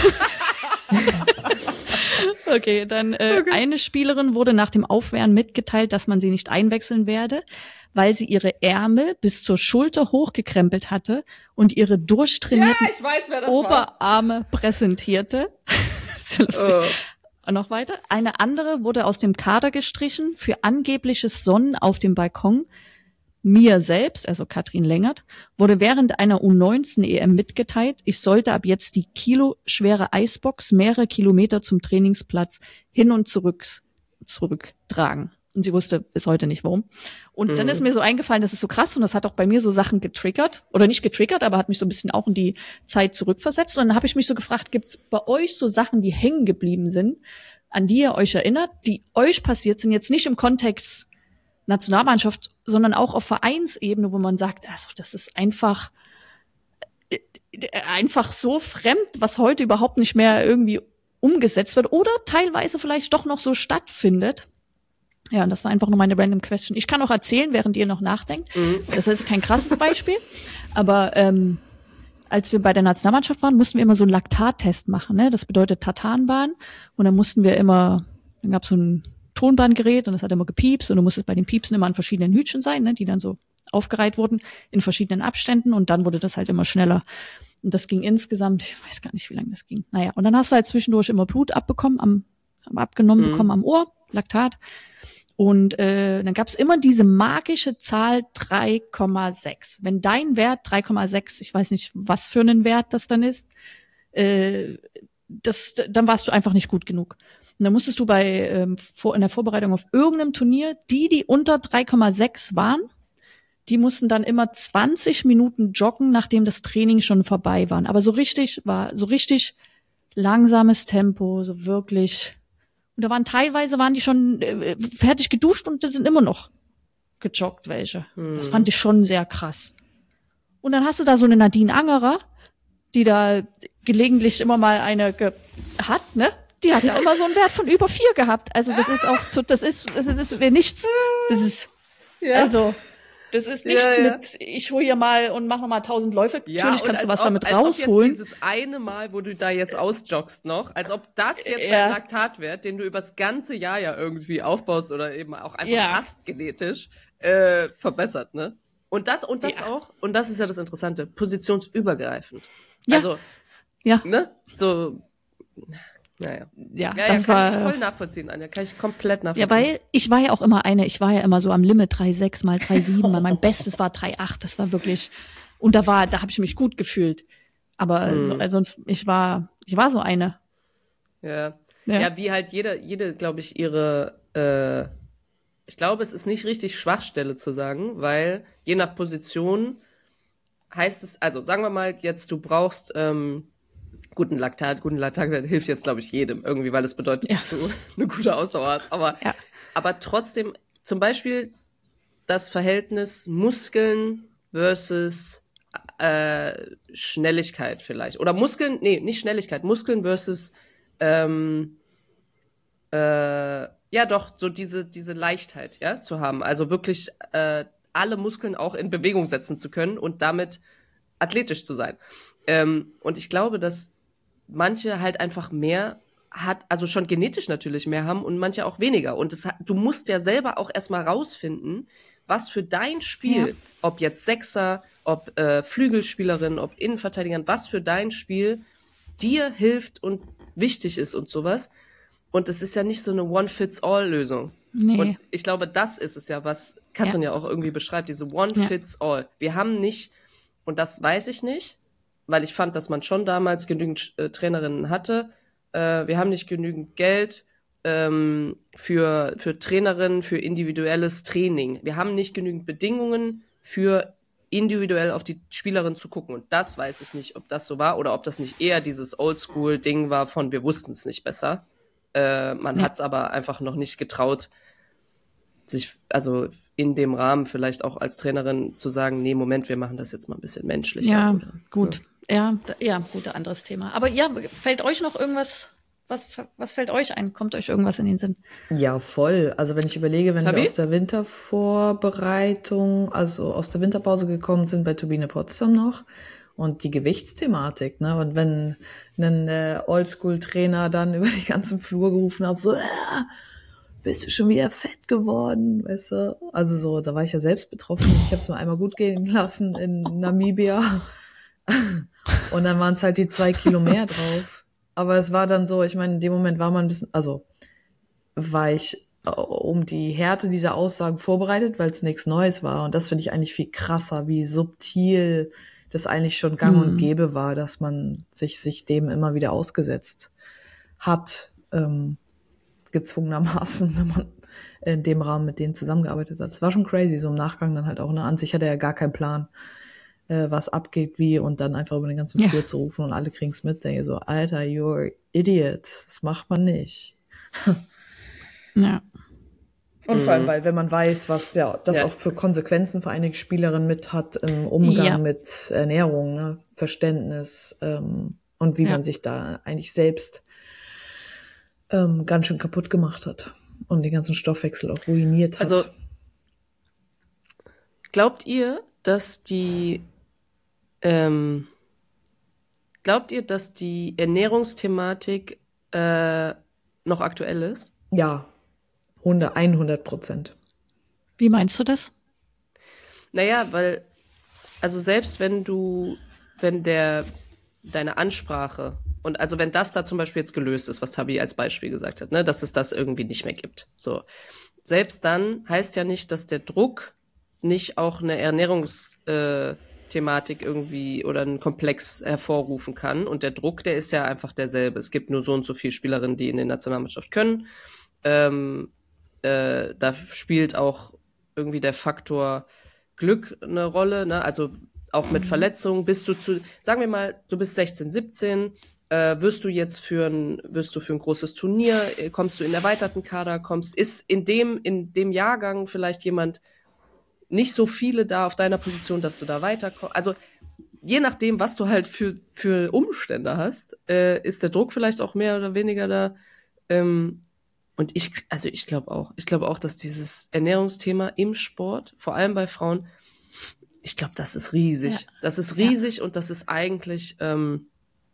Okay, dann äh, eine Spielerin wurde nach dem Aufwärmen mitgeteilt, dass man sie nicht einwechseln werde, weil sie ihre Ärmel bis zur Schulter hochgekrempelt hatte und ihre durchtrainierten ich weiß, wer das war. Oberarme präsentierte. Ist ja lustig. Oh. Und noch weiter. Eine andere wurde aus dem Kader gestrichen für angebliches Sonnen auf dem Balkon. Mir selbst, also Katrin Lengert, wurde während einer U neunzehn E M mitgeteilt, ich sollte ab jetzt die kiloschwere Eisbox mehrere Kilometer zum Trainingsplatz hin und zurück, zurücktragen. Und sie wusste bis heute nicht, warum. Und Mhm. dann ist mir so eingefallen, das ist so krass und das hat auch bei mir so Sachen getriggert. Oder nicht getriggert, aber hat mich so ein bisschen auch in die Zeit zurückversetzt. Und dann habe ich mich so gefragt, gibt's bei euch so Sachen, die hängen geblieben sind, an die ihr euch erinnert, die euch passiert sind, jetzt nicht im Kontext Nationalmannschaft, sondern auch auf Vereinsebene, wo man sagt, also das ist einfach äh, einfach so fremd, was heute überhaupt nicht mehr irgendwie umgesetzt wird oder teilweise vielleicht doch noch so stattfindet. Ja, und das war einfach nur meine random question. Ich kann auch erzählen, während ihr noch nachdenkt. Mhm. Das ist kein krasses Beispiel, aber ähm, als wir bei der Nationalmannschaft waren, mussten wir immer so einen Laktattest machen. Ne? Das bedeutet Tartanbahn. Und dann mussten wir immer, dann gab es so ein Tonbandgerät und das hat immer gepiepst und du musstest bei den Piepsen immer an verschiedenen Hütchen sein, ne, die dann so aufgereiht wurden in verschiedenen Abständen und dann wurde das halt immer schneller. Und das ging insgesamt, ich weiß gar nicht, wie lange das ging. Naja, und dann hast du halt zwischendurch immer Blut abbekommen, am, am abgenommen Mhm. bekommen am Ohr, Laktat. Und äh, dann gab es immer diese magische Zahl drei Komma sechs. Wenn dein Wert drei Komma sechs, ich weiß nicht, was für einen Wert das dann ist, äh, das, dann warst du einfach nicht gut genug. Und Und dann musstest du bei ähm, vor, in der Vorbereitung auf irgendeinem Turnier, die, die unter drei Komma sechs waren, die mussten dann immer zwanzig Minuten joggen, nachdem das Training schon vorbei war. Aber so richtig war, so richtig langsames Tempo, so wirklich. Und da waren teilweise, waren die schon äh, fertig geduscht und das sind immer noch gejoggt welche. Hm. Das fand ich schon sehr krass. Und dann hast du da so eine Nadine Angerer, die da gelegentlich immer mal eine ge- hat, ne? Die hat da immer so einen Wert von über vier gehabt. Also das ist auch, das ist, das ist, das ist nichts, das ist, Ja. also, das ist nichts Ja, ja. mit, ich hol hier mal und mach noch mal tausend Läufe. Ja, Natürlich und kannst du als was ob, damit als ob rausholen. Jetzt dieses eine Mal, wo du da jetzt ausjoggst noch, als ob das jetzt Ja. dein Laktatwert, den du übers ganze Jahr ja irgendwie aufbaust oder eben auch einfach Ja. hast genetisch, äh, verbessert, ne? Und das, und das Ja. auch, und das ist ja das Interessante, positionsübergreifend. Ja. Also, Ja, ne? So, naja. ja, Ja, ja, das kann war, ich voll nachvollziehen, Anja, kann ich komplett ja, nachvollziehen. weil ich war ja auch immer eine, ich war ja immer so am Limit drei Komma sechs mal drei Komma sieben, mal mein Bestes war drei Komma acht, das war wirklich, und da war, da habe ich mich gut gefühlt. Aber Mhm. so, also sonst, ich war, ich war so eine. Ja. Ja. Ja, wie halt jede, jede, glaube ich, ihre, äh, ich glaube, es ist nicht richtig Schwachstelle zu sagen, weil je nach Position heißt es, also sagen wir mal jetzt, du brauchst ähm, guten Laktat, guten Laktat hilft jetzt, glaube ich, jedem irgendwie, weil das bedeutet, Ja. dass du eine gute Ausdauer hast. Aber, Ja. aber trotzdem, zum Beispiel das Verhältnis Muskeln versus äh, Schnelligkeit vielleicht. Oder Muskeln, nee, nicht Schnelligkeit, Muskeln versus ähm, äh, ja doch, so diese, diese Leichtheit, ja, zu haben. Also wirklich äh, alle Muskeln auch in Bewegung setzen zu können und damit athletisch zu sein. Ähm, und ich glaube, dass manche halt einfach mehr hat, also schon genetisch natürlich mehr haben und manche auch weniger. Und das, hat- du musst ja selber auch erstmal rausfinden, was für dein Spiel, Ja. ob jetzt Sechser, ob äh, Flügelspielerin, ob Innenverteidiger, was für dein Spiel dir hilft und wichtig ist und sowas. Und es ist ja nicht so eine One-Fits-All-Lösung. Nee. Und ich glaube, das ist es ja, was Katrin ja, auch irgendwie beschreibt, diese One-Fits-All. Wir haben nicht, und das weiß ich nicht, weil ich fand, dass man schon damals genügend äh, Trainerinnen hatte, äh, wir haben nicht genügend Geld ähm, für, für Trainerinnen, für individuelles Training. Wir haben nicht genügend Bedingungen für individuell auf die Spielerin zu gucken. Und das weiß ich nicht, ob das so war oder ob das nicht eher dieses Oldschool-Ding war von wir wussten es nicht besser. Äh, man Ja. hat es aber einfach noch nicht getraut, sich also in dem Rahmen vielleicht auch als Trainerin zu sagen, nee, Moment, wir machen das jetzt mal ein bisschen menschlicher. Ja, oder, gut. Ja, da, ja, gut, anderes Thema. Aber ja, fällt euch noch irgendwas, was, was fällt euch ein? Kommt euch irgendwas in den Sinn? Ja, voll. Also wenn ich überlege, wenn Tabi? wir aus der Wintervorbereitung, also aus der Winterpause gekommen sind bei Turbine Potsdam noch und die Gewichtsthematik, ne? Und wenn ein äh, Oldschool-Trainer dann über die ganzen Flur gerufen hat, so, äh, bist du schon wieder fett geworden, weißt du? Also so, da war ich ja selbst betroffen. Ich habe es mir einmal gut gehen lassen in Namibia. Und dann waren es halt die zwei Kilo mehr drauf. Aber es war dann so, ich meine, in dem Moment war man ein bisschen, also war ich äh, um die Härte dieser Aussagen vorbereitet, weil es nichts Neues war. Und das finde ich eigentlich viel krasser, wie subtil das eigentlich schon gang und Mhm. gäbe war, dass man sich, sich dem immer wieder ausgesetzt hat, ähm, gezwungenermaßen, wenn man in dem Rahmen mit denen zusammengearbeitet hat. Das war schon crazy, so im Nachgang dann halt auch. Ne? An sich hat er ja gar keinen Plan, äh, was abgeht, wie, und dann einfach über den ganzen Ja. Flur zu rufen und alle kriegen's mit. Denke so, Alter, you're idiot. Das macht man nicht. Ja. Und vor allem, weil wenn man weiß, was ja das Ja. auch für Konsequenzen für einige Spielerinnen mit hat im Umgang Ja. mit Ernährung, ne? Verständnis ähm, und wie Ja. man sich da eigentlich selbst ähm, ganz schön kaputt gemacht hat und den ganzen Stoffwechsel auch ruiniert hat. Also glaubt ihr, dass die ähm, glaubt ihr, dass die Ernährungsthematik äh, noch aktuell ist? ja, hundert, hundert Prozent. Wie meinst du das? Naja, weil, also selbst wenn du, wenn der, deine Ansprache und also wenn das da zum Beispiel jetzt gelöst ist, was Tabi als Beispiel gesagt hat, ne, dass es das irgendwie nicht mehr gibt. So. Selbst dann heißt ja nicht, dass der Druck nicht auch eine Ernährungsthematik äh, Thematik irgendwie oder einen Komplex hervorrufen kann. Und der Druck, der ist ja einfach derselbe. Es gibt nur so und so viele Spielerinnen, die in der Nationalmannschaft können. Ähm, äh, da spielt auch irgendwie der Faktor Glück eine Rolle, ne? Also auch mit Verletzungen. Bist du zu, sagen wir mal, du bist sechzehn, siebzehn, äh, wirst du jetzt für ein, wirst du für ein großes Turnier, äh, kommst du in erweiterten Kader, kommst, ist in dem, in dem Jahrgang vielleicht jemand, nicht so viele da auf deiner Position, dass du da weiterkommst. Also je nachdem, was du halt für, für Umstände hast, äh, ist der Druck vielleicht auch mehr oder weniger da. Ähm, und ich, also ich glaube auch, ich glaube auch, dass dieses Ernährungsthema im Sport, vor allem bei Frauen, ich glaube, das ist riesig. Ja. Das ist riesig ja. Und das ist eigentlich ähm,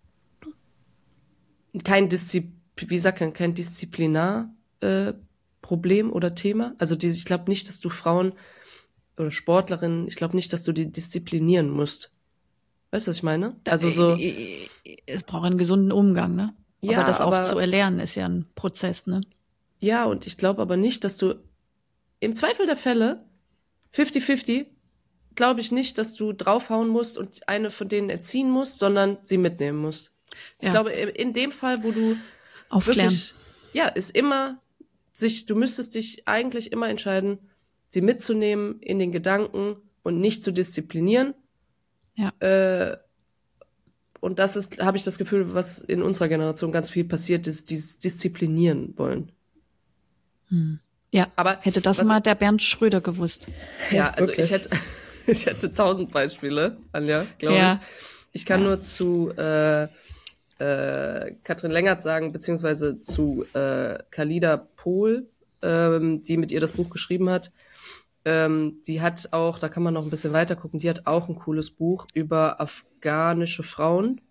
kein Disziplin, wie sagt man, kein Disziplinar äh, Problem oder Thema. Also die, ich glaube nicht, dass du Frauen oder Sportlerinnen, ich glaube nicht, dass du die disziplinieren musst. Weißt du, was ich meine? Also so. Es braucht einen gesunden Umgang, ne? Ja, aber das aber, auch zu erlernen ist ja ein Prozess, ne? Ja, und ich glaube aber nicht, dass du im Zweifel der Fälle fifty fifty, glaube ich nicht, dass du draufhauen musst und eine von denen erziehen musst, sondern sie mitnehmen musst. Ja. Ich glaube, in dem Fall, wo du aufklären. Wirklich, ja, ist immer sich, du müsstest dich eigentlich immer entscheiden, sie mitzunehmen in den Gedanken und nicht zu disziplinieren. Ja. Äh, und das ist, habe ich das Gefühl, was in unserer Generation ganz viel passiert ist, dieses Disziplinieren wollen. Hm. Ja, aber hätte das mal der Bernd Schröder gewusst. Ja, also Wirklich? ich hätte, ich hätte tausend Beispiele, Anja, glaube Ja. ich. Ich kann Ja. nur zu äh, äh, Katrin Lengert sagen, beziehungsweise zu äh, Khalida Pohl, ähm, die mit ihr das Buch geschrieben hat. Ähm, die hat auch, da kann man noch ein bisschen weiter gucken, die hat auch ein cooles Buch über afghanische Frauen.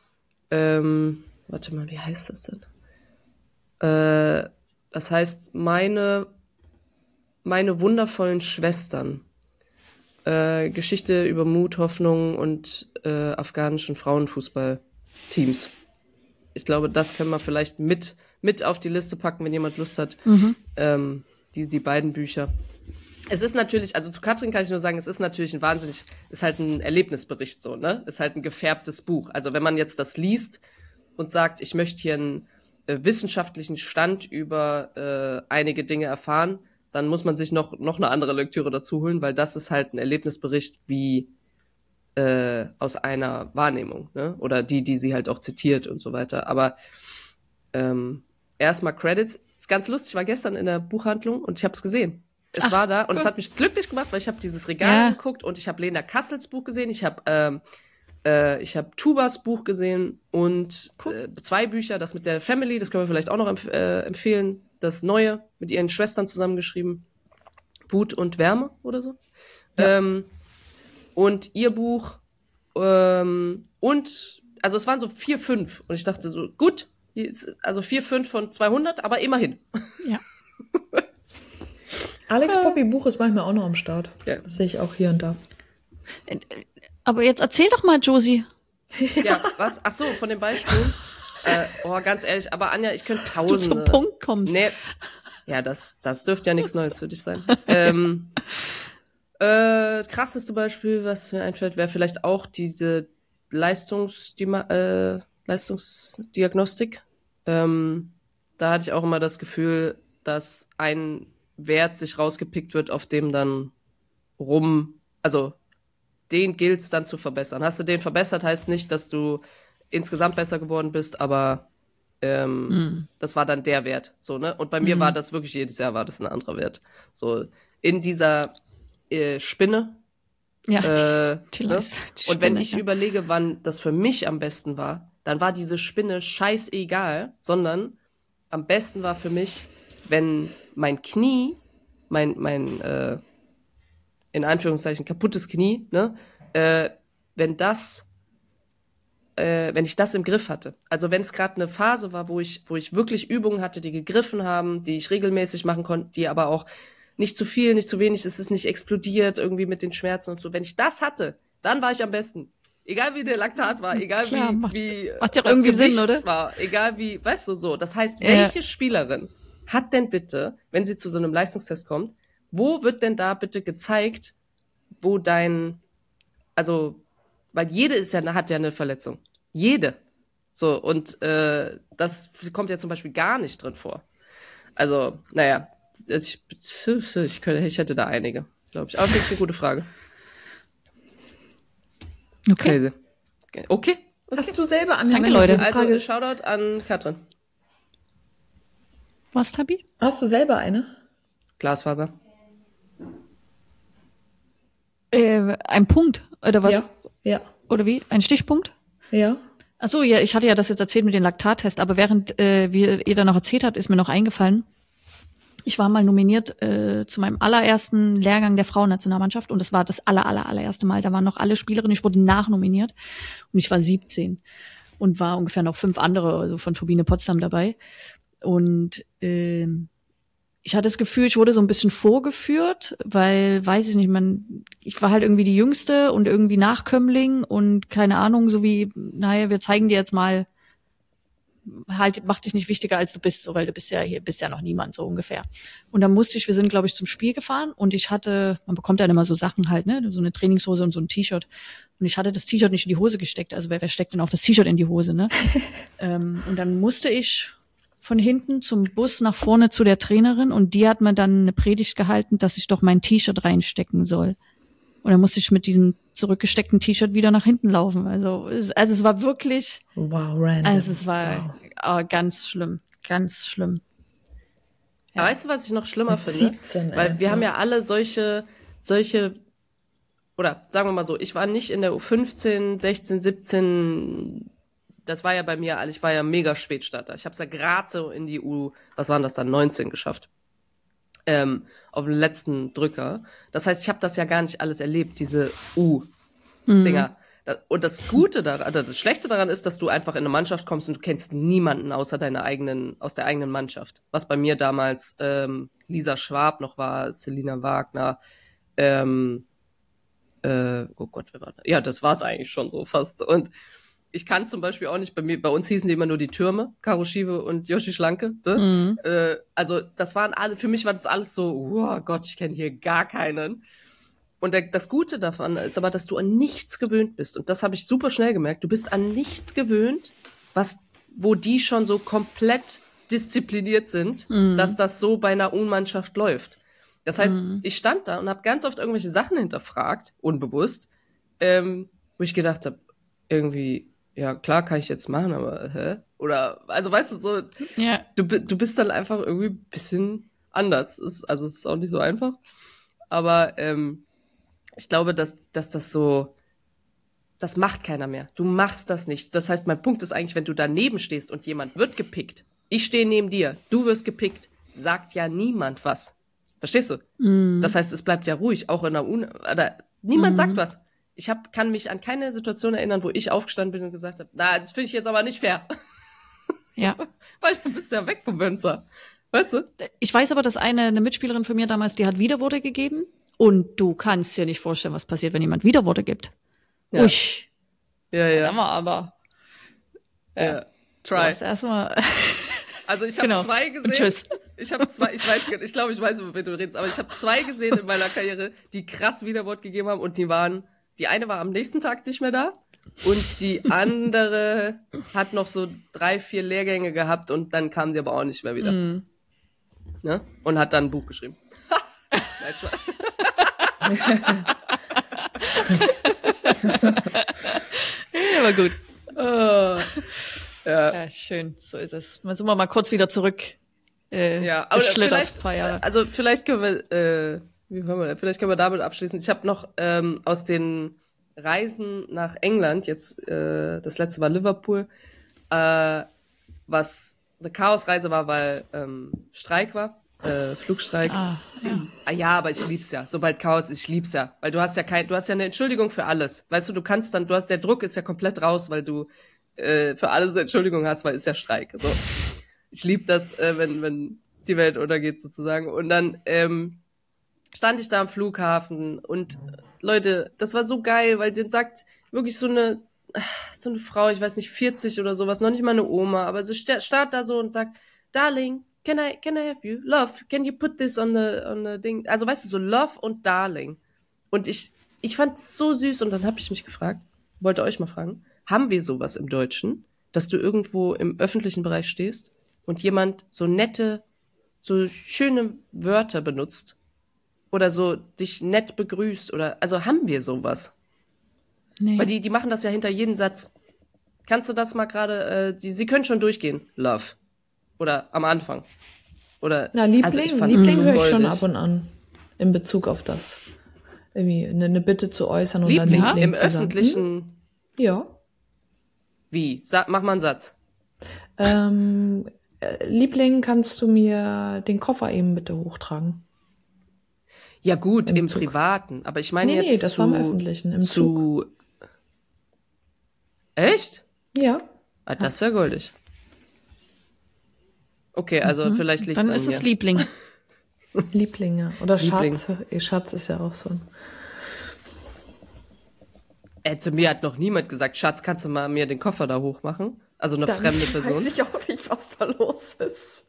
Ähm, warte mal, wie heißt das denn? Äh, das heißt, meine, meine wundervollen Schwestern. Äh, Geschichte über Mut, Hoffnung und äh, afghanischen Frauenfußballteams. Ich glaube, das können wir vielleicht mit, mit auf die Liste packen, wenn jemand Lust hat. Mhm. Ähm, die, die beiden Bücher. Es ist natürlich, also zu Katrin kann ich nur sagen, es ist natürlich ein wahnsinnig, ist halt ein Erlebnisbericht so, ne? Ist halt ein gefärbtes Buch. Also wenn man jetzt das liest und sagt, ich möchte hier einen äh, wissenschaftlichen Stand über äh, einige Dinge erfahren, dann muss man sich noch, noch eine andere Lektüre dazu holen, weil das ist halt ein Erlebnisbericht wie äh, aus einer Wahrnehmung, ne? Oder die, die sie halt auch zitiert und so weiter. Aber ähm, erstmal Credits. Ist ganz lustig, ich war gestern in der Buchhandlung und ich habe es gesehen. Es Ach, war da und cool. es hat mich glücklich gemacht, weil ich habe dieses Regal Ja. geguckt und ich habe Lena Kassels Buch gesehen, ich habe ähm, äh, ich habe Tubas Buch gesehen und Cool. äh, zwei Bücher, das mit der Family, das können wir vielleicht auch noch empf- äh, empfehlen, das Neue, mit ihren Schwestern zusammengeschrieben, Wut und Wärme oder so. Ja. Ähm, und ihr Buch ähm, und, also es waren so vier, fünf und ich dachte so, gut, hier ist- also vier, fünf von zweihundert, aber immerhin. Ja. Alex Poppy Buch ist manchmal auch noch am Start. Ja. Das sehe ich auch hier und da. Aber jetzt erzähl doch mal, Josie. Ja, was? Ach so, von den Beispielen. äh, oh, ganz ehrlich, aber Anja, ich könnte Dass du tausende. zum Punkt kommst. Nee. Ja, das, das dürfte ja nichts Neues für dich sein. ähm, äh, krasseste Beispiel, was mir einfällt, wäre vielleicht auch diese Leistungsdima äh, Leistungsdiagnostik. Ähm, da hatte ich auch immer das Gefühl, dass ein Wert sich rausgepickt wird, auf dem dann rum, also den gilt's dann zu verbessern. Hast du den verbessert, heißt nicht, dass du insgesamt besser geworden bist, aber ähm, Mhm. das war dann der Wert, so, ne? Und bei mir Mhm. war das wirklich jedes Jahr war das ein anderer Wert. So in dieser äh, Spinne. Ja, Äh, die, die ne? Leist- die Und wenn Spinne, ich ja. überlege, wann das für mich am besten war, dann war diese Spinne scheißegal, sondern am besten war für mich, wenn mein Knie, mein, mein, äh, in Anführungszeichen kaputtes Knie, ne, äh, wenn das, äh, wenn ich das im Griff hatte. Also wenn es gerade eine Phase war, wo ich, wo ich wirklich Übungen hatte, die gegriffen haben, die ich regelmäßig machen konnte, die aber auch nicht zu viel, nicht zu wenig, es ist nicht explodiert irgendwie mit den Schmerzen und so. Wenn ich das hatte, dann war ich am besten. Egal wie der Laktat war, egal Klar, wie, macht- wie macht ja das irgendwie Sinn, Gewicht oder? war, egal wie, weißt du so. Das heißt, Ja. welche Spielerin hat denn bitte, wenn sie zu so einem Leistungstest kommt, wo wird denn da bitte gezeigt, wo dein also, weil jede ist ja, hat ja eine Verletzung. Jede. So, und äh, das kommt ja zum Beispiel gar nicht drin vor. Also, naja, ich, ich, könnte, ich hätte da einige, glaube ich. Aber das ist eine gute Frage. Okay. Crazy. Okay. okay. Hast du selber an Danke, Leute. Also, Frage, Shoutout an Katrin. Was, Tabi? hast du selber eine? Glasfaser. Äh, ein Punkt, oder was? Ja. Ja. Oder wie? Ein Stichpunkt? Ja. Ach so, ja, ich hatte ja das jetzt erzählt mit dem Laktattest, aber während äh, wir, ihr da noch erzählt habt, ist mir noch eingefallen, ich war mal nominiert äh, zu meinem allerersten Lehrgang der Frauennationalmannschaft und das war das aller, aller, allererste Mal. Da waren noch alle Spielerinnen, ich wurde nachnominiert und ich war siebzehn und war ungefähr noch fünf andere, also von Turbine Potsdam dabei. Und äh, ich hatte das Gefühl, ich wurde so ein bisschen vorgeführt, weil, weiß ich nicht, man, ich war halt irgendwie die Jüngste und irgendwie Nachkömmling und keine Ahnung, so wie, naja, wir zeigen dir jetzt mal, halt, mach dich nicht wichtiger, als du bist, so, weil du bist ja hier, bist ja noch niemand, so ungefähr. Und dann musste ich, wir sind, glaube ich, zum Spiel gefahren und ich hatte, man bekommt dann immer so Sachen halt, ne, so eine Trainingshose und so ein T-Shirt. Und ich hatte das T-Shirt nicht in die Hose gesteckt, also wer, wer steckt denn auch das T-Shirt in die Hose, ne? ähm, und dann musste ich von hinten zum Bus nach vorne zu der Trainerin und die hat mir dann eine Predigt gehalten, dass ich doch mein T-Shirt reinstecken soll. Und dann musste ich mit diesem zurückgesteckten T-Shirt wieder nach hinten laufen. Also, es, also es war wirklich, Wow, random. also es war wow. oh, ganz schlimm, ganz schlimm. Ja. Weißt du, was ich noch schlimmer Mit finde? siebzehn, Weil ey, wir ja. haben ja alle solche, solche, oder sagen wir mal so, ich war nicht in der U fünfzehn, sechzehn, siebzehn, das war ja bei mir, ich war ja mega Spätstarter. Ich habe es ja gerade so in die U, was waren das dann, neunzehn geschafft. Ähm, auf den letzten Drücker. Das heißt, ich habe das ja gar nicht alles erlebt, diese U-Dinger. Mhm. Und das Gute daran, oder das Schlechte daran ist, dass du einfach in eine Mannschaft kommst und du kennst niemanden außer deiner eigenen, aus der eigenen Mannschaft. Was bei mir damals ähm, Lisa Schwab noch war, Selina Wagner, ähm, äh, oh Gott, wer war da? Ja, das war's eigentlich schon so fast. Und ich kann zum Beispiel auch nicht, bei mir, bei uns hießen die immer nur die Türme, Karo Schiewe und Yoshi Schlanke. Ne? Mhm. Äh, also das waren alle, für mich war das alles so, oh Gott, ich kenne hier gar keinen. Und der, das Gute davon ist aber, dass du an nichts gewöhnt bist. Und das habe ich super schnell gemerkt. Du bist an nichts gewöhnt, was, wo die schon so komplett diszipliniert sind, mhm. dass das so bei einer U-Mannschaft läuft. Das heißt, mhm. ich stand da und habe ganz oft irgendwelche Sachen hinterfragt, unbewusst, ähm, wo ich gedacht habe, irgendwie, ja, klar, kann ich jetzt machen, aber hä? Oder, also weißt du, so, ja. du, du bist dann einfach irgendwie ein bisschen anders. Ist, also es ist auch nicht so einfach. Aber ähm, ich glaube, dass, dass das so, das macht keiner mehr. Du machst das nicht. Das heißt, mein Punkt ist eigentlich, wenn du daneben stehst und jemand wird gepickt, ich stehe neben dir, du wirst gepickt, sagt ja niemand was. Verstehst du? Mm. Das heißt, es bleibt ja ruhig, auch in der Uni, oder niemand mm. sagt was. Ich hab, kann mich an keine Situation erinnern, wo ich aufgestanden bin und gesagt habe, na, das finde ich jetzt aber nicht fair. Ja. Weil du bist ja weg vom Fenster. Weißt du? Ich weiß aber, dass eine, eine Mitspielerin von mir damals, die hat Widerworte gegeben. Und du kannst dir nicht vorstellen, was passiert, wenn jemand Widerworte gibt. Ja. Ui. Ja, ja. Aber. Ja. ja. Try. Erstmal. Also ich habe genau. zwei gesehen. Und tschüss. Ich habe zwei, ich weiß, ich glaube, ich weiß, über wen du redest, aber ich habe zwei gesehen in meiner Karriere, die krass Widerwort gegeben haben und die waren, die eine war am nächsten Tag nicht mehr da und die andere hat noch so drei, vier Lehrgänge gehabt und dann kam sie aber auch nicht mehr wieder. Mm. Ne? Und hat dann ein Buch geschrieben. Ja, aber gut. Oh. Ja. Ja, schön, so ist es. Mal sind wir mal kurz wieder zurück. Äh, ja, aber vielleicht, zwei Jahre. Also vielleicht können wir, äh, wie können wir, vielleicht können wir damit abschließen. Ich habe noch ähm, aus den Reisen nach England, jetzt äh, das letzte war Liverpool, äh, was eine Chaosreise war, weil ähm, Streik war, äh, Flugstreik. Ah, ja. Ah, ja, aber ich lieb's ja. Sobald Chaos ist, ich lieb's ja, weil du hast ja kein, du hast ja eine Entschuldigung für alles. Weißt du, du kannst dann, du hast, der Druck ist ja komplett raus, weil du äh, für alles eine Entschuldigung hast, weil ist ja Streik. So. Ich lieb das, äh, wenn wenn die Welt untergeht sozusagen. Und dann ähm, stand ich da am Flughafen und äh, Leute, das war so geil, weil den sagt wirklich so eine so eine Frau, ich weiß nicht, vierzig oder sowas, noch nicht mal eine Oma, aber sie startet da so und sagt, Darling, can I can I have you? Love, can you put this on the on the thing? Also weißt du, so Love und Darling. Und ich ich fand es so süß und dann habe ich mich gefragt, wollte euch mal fragen, haben wir sowas im Deutschen, dass du irgendwo im öffentlichen Bereich stehst und jemand so nette, so schöne Wörter benutzt oder so dich nett begrüßt oder, also haben wir sowas? Nee. Weil die, die machen das ja hinter jedem Satz. Kannst du das mal gerade, äh, die, sie können schon durchgehen, Love. Oder am Anfang. Oder, Na, Liebling, also ich fand Liebling das so höre ich schon goldig. ab und an. In Bezug auf das. Irgendwie eine, eine Bitte zu äußern und dann Liebling, Liebling im zu sagen. öffentlichen, Hm? Ja. wie? Sag, mach mal einen Satz. Ähm, äh, Liebling, kannst du mir den Koffer eben bitte hochtragen? Ja gut, Im im Zug. Privaten, aber ich meine Nee, jetzt nee, das zu, war im Öffentlichen, im zu, echt? Ja. Ah, das ist ja goldig. Okay, also vielleicht liegt es Dann an ist mir. es Liebling. Lieblinge. Oder Liebling. Schatz. Eh, Schatz ist ja auch so ein. Äh, zu mir hat noch niemand gesagt, Schatz, kannst du mal mir den Koffer da hochmachen? Also eine Dann fremde Person. weiß ich auch nicht, was da los ist.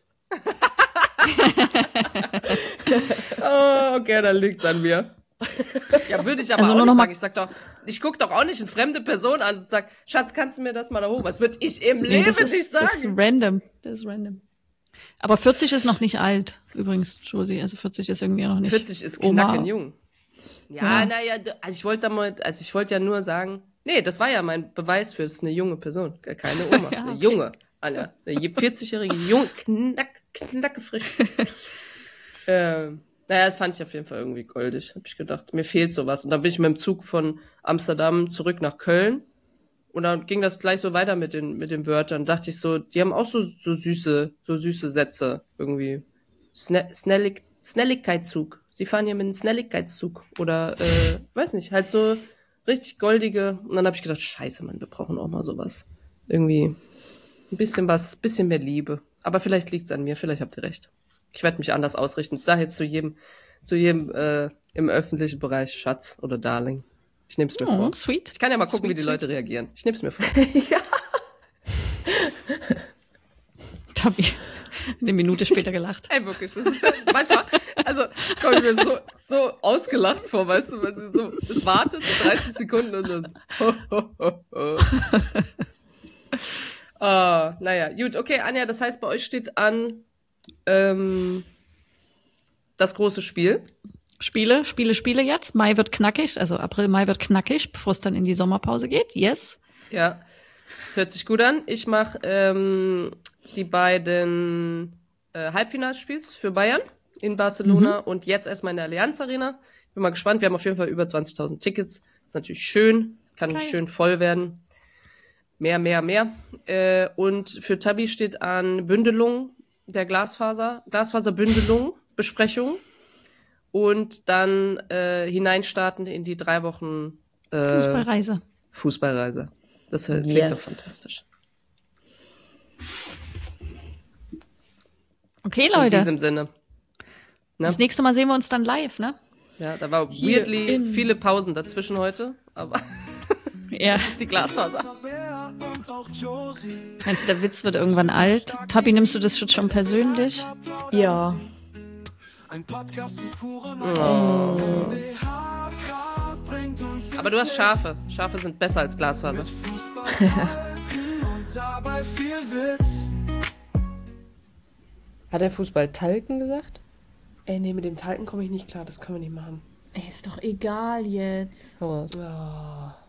Oh, okay, dann liegt's an mir. Ja, würde ich aber Also auch nur nicht noch mal- sagen. Ich sag doch, ich guck doch auch nicht eine fremde Person an und sag, Schatz, kannst du mir das mal da hoch? Was würde ich im Nee, Leben das nicht ist, das ist sagen? random. Das ist random. Aber vierzig ist noch nicht alt, übrigens, Josie. Also vierzig ist irgendwie noch nicht. vierzig ist Oma. knackenjung. Ja, Ja. naja, also ich wollte da mal, also ich wollte ja nur sagen, nee, das war ja mein Beweis für, es ist eine junge Person, keine Oma, Ja, eine okay. junge, Anja, eine vierzigjährige junge, knack, knackefrisch. ähm, naja, das fand ich auf jeden Fall irgendwie goldig, hab ich gedacht, mir fehlt sowas. Und dann bin ich mit dem Zug von Amsterdam zurück nach Köln und dann ging das gleich so weiter mit den, mit den Wörtern. Dachte ich so, die haben auch so, so süße, so süße Sätze irgendwie. Sne Snellig Snelligkeitszug. Sie fahren hier mit einem Snelligkeitszug. Oder, äh, weiß nicht, halt so richtig goldige. Und dann habe ich gedacht, scheiße, Mann, wir brauchen auch mal sowas. Irgendwie ein bisschen was, bisschen mehr Liebe. Aber vielleicht liegt's an mir, vielleicht habt ihr recht. Ich werde mich anders ausrichten. Ich sage jetzt zu jedem, zu jedem äh, im öffentlichen Bereich Schatz oder Darling. Ich nehme es mir Oh, vor. sweet. Ich kann ja mal gucken, Sweet, wie die sweet. Leute reagieren. Ich nehme es mir vor. Tabi. Eine Minute später gelacht. Ey, wirklich. Das ist, manchmal, also komme ich mir so, so ausgelacht vor, weißt du, wenn sie so, es wartet dreißig Sekunden und dann. Ho, ho, ho, ho. Ah, naja, gut, okay, Anja, das heißt, bei euch steht an ähm, das große Spiel. Spiele, Spiele, Spiele jetzt. Mai wird knackig, also April, Mai wird knackig, bevor es dann in die Sommerpause geht. Yes. Ja, das hört sich gut an. Ich mache ähm, die beiden äh, Halbfinalspiels für Bayern in Barcelona und jetzt erstmal in der Allianz Arena. Bin mal gespannt. Wir haben auf jeden Fall über zwanzigtausend Tickets. Ist natürlich schön. Kann Geil. schön voll werden. Mehr, mehr, mehr. Äh, und für Tabi steht an Bündelung der Glasfaser, Glasfaserbündelung, Besprechung. Und dann äh, hineinstarten in die drei Wochen äh, Fußballreise. Fußballreise. Das äh, klingt Yes. doch fantastisch. Okay, In Leute. diesem Sinne. Ne? Das nächste Mal sehen wir uns dann live, ne? Ja, da war Hier weirdly in- viele Pausen dazwischen heute, aber Ja. das ist die Glasfaser. Tabea und auch Josie. Meinst du, der Witz wird irgendwann alt? Tabi, nimmst du das jetzt schon persönlich? Ja. Ein Podcast mit purem Oh. B H K bringt uns Aber du hast Schafe. Schafe sind besser als Glasfaser. Fußball und dabei viel Witz. Hat der Fußball Talken gesagt? Ey, nee, mit dem Talken komme ich nicht klar. Das können wir nicht machen. Ey, ist doch egal jetzt. Hau raus. Oh.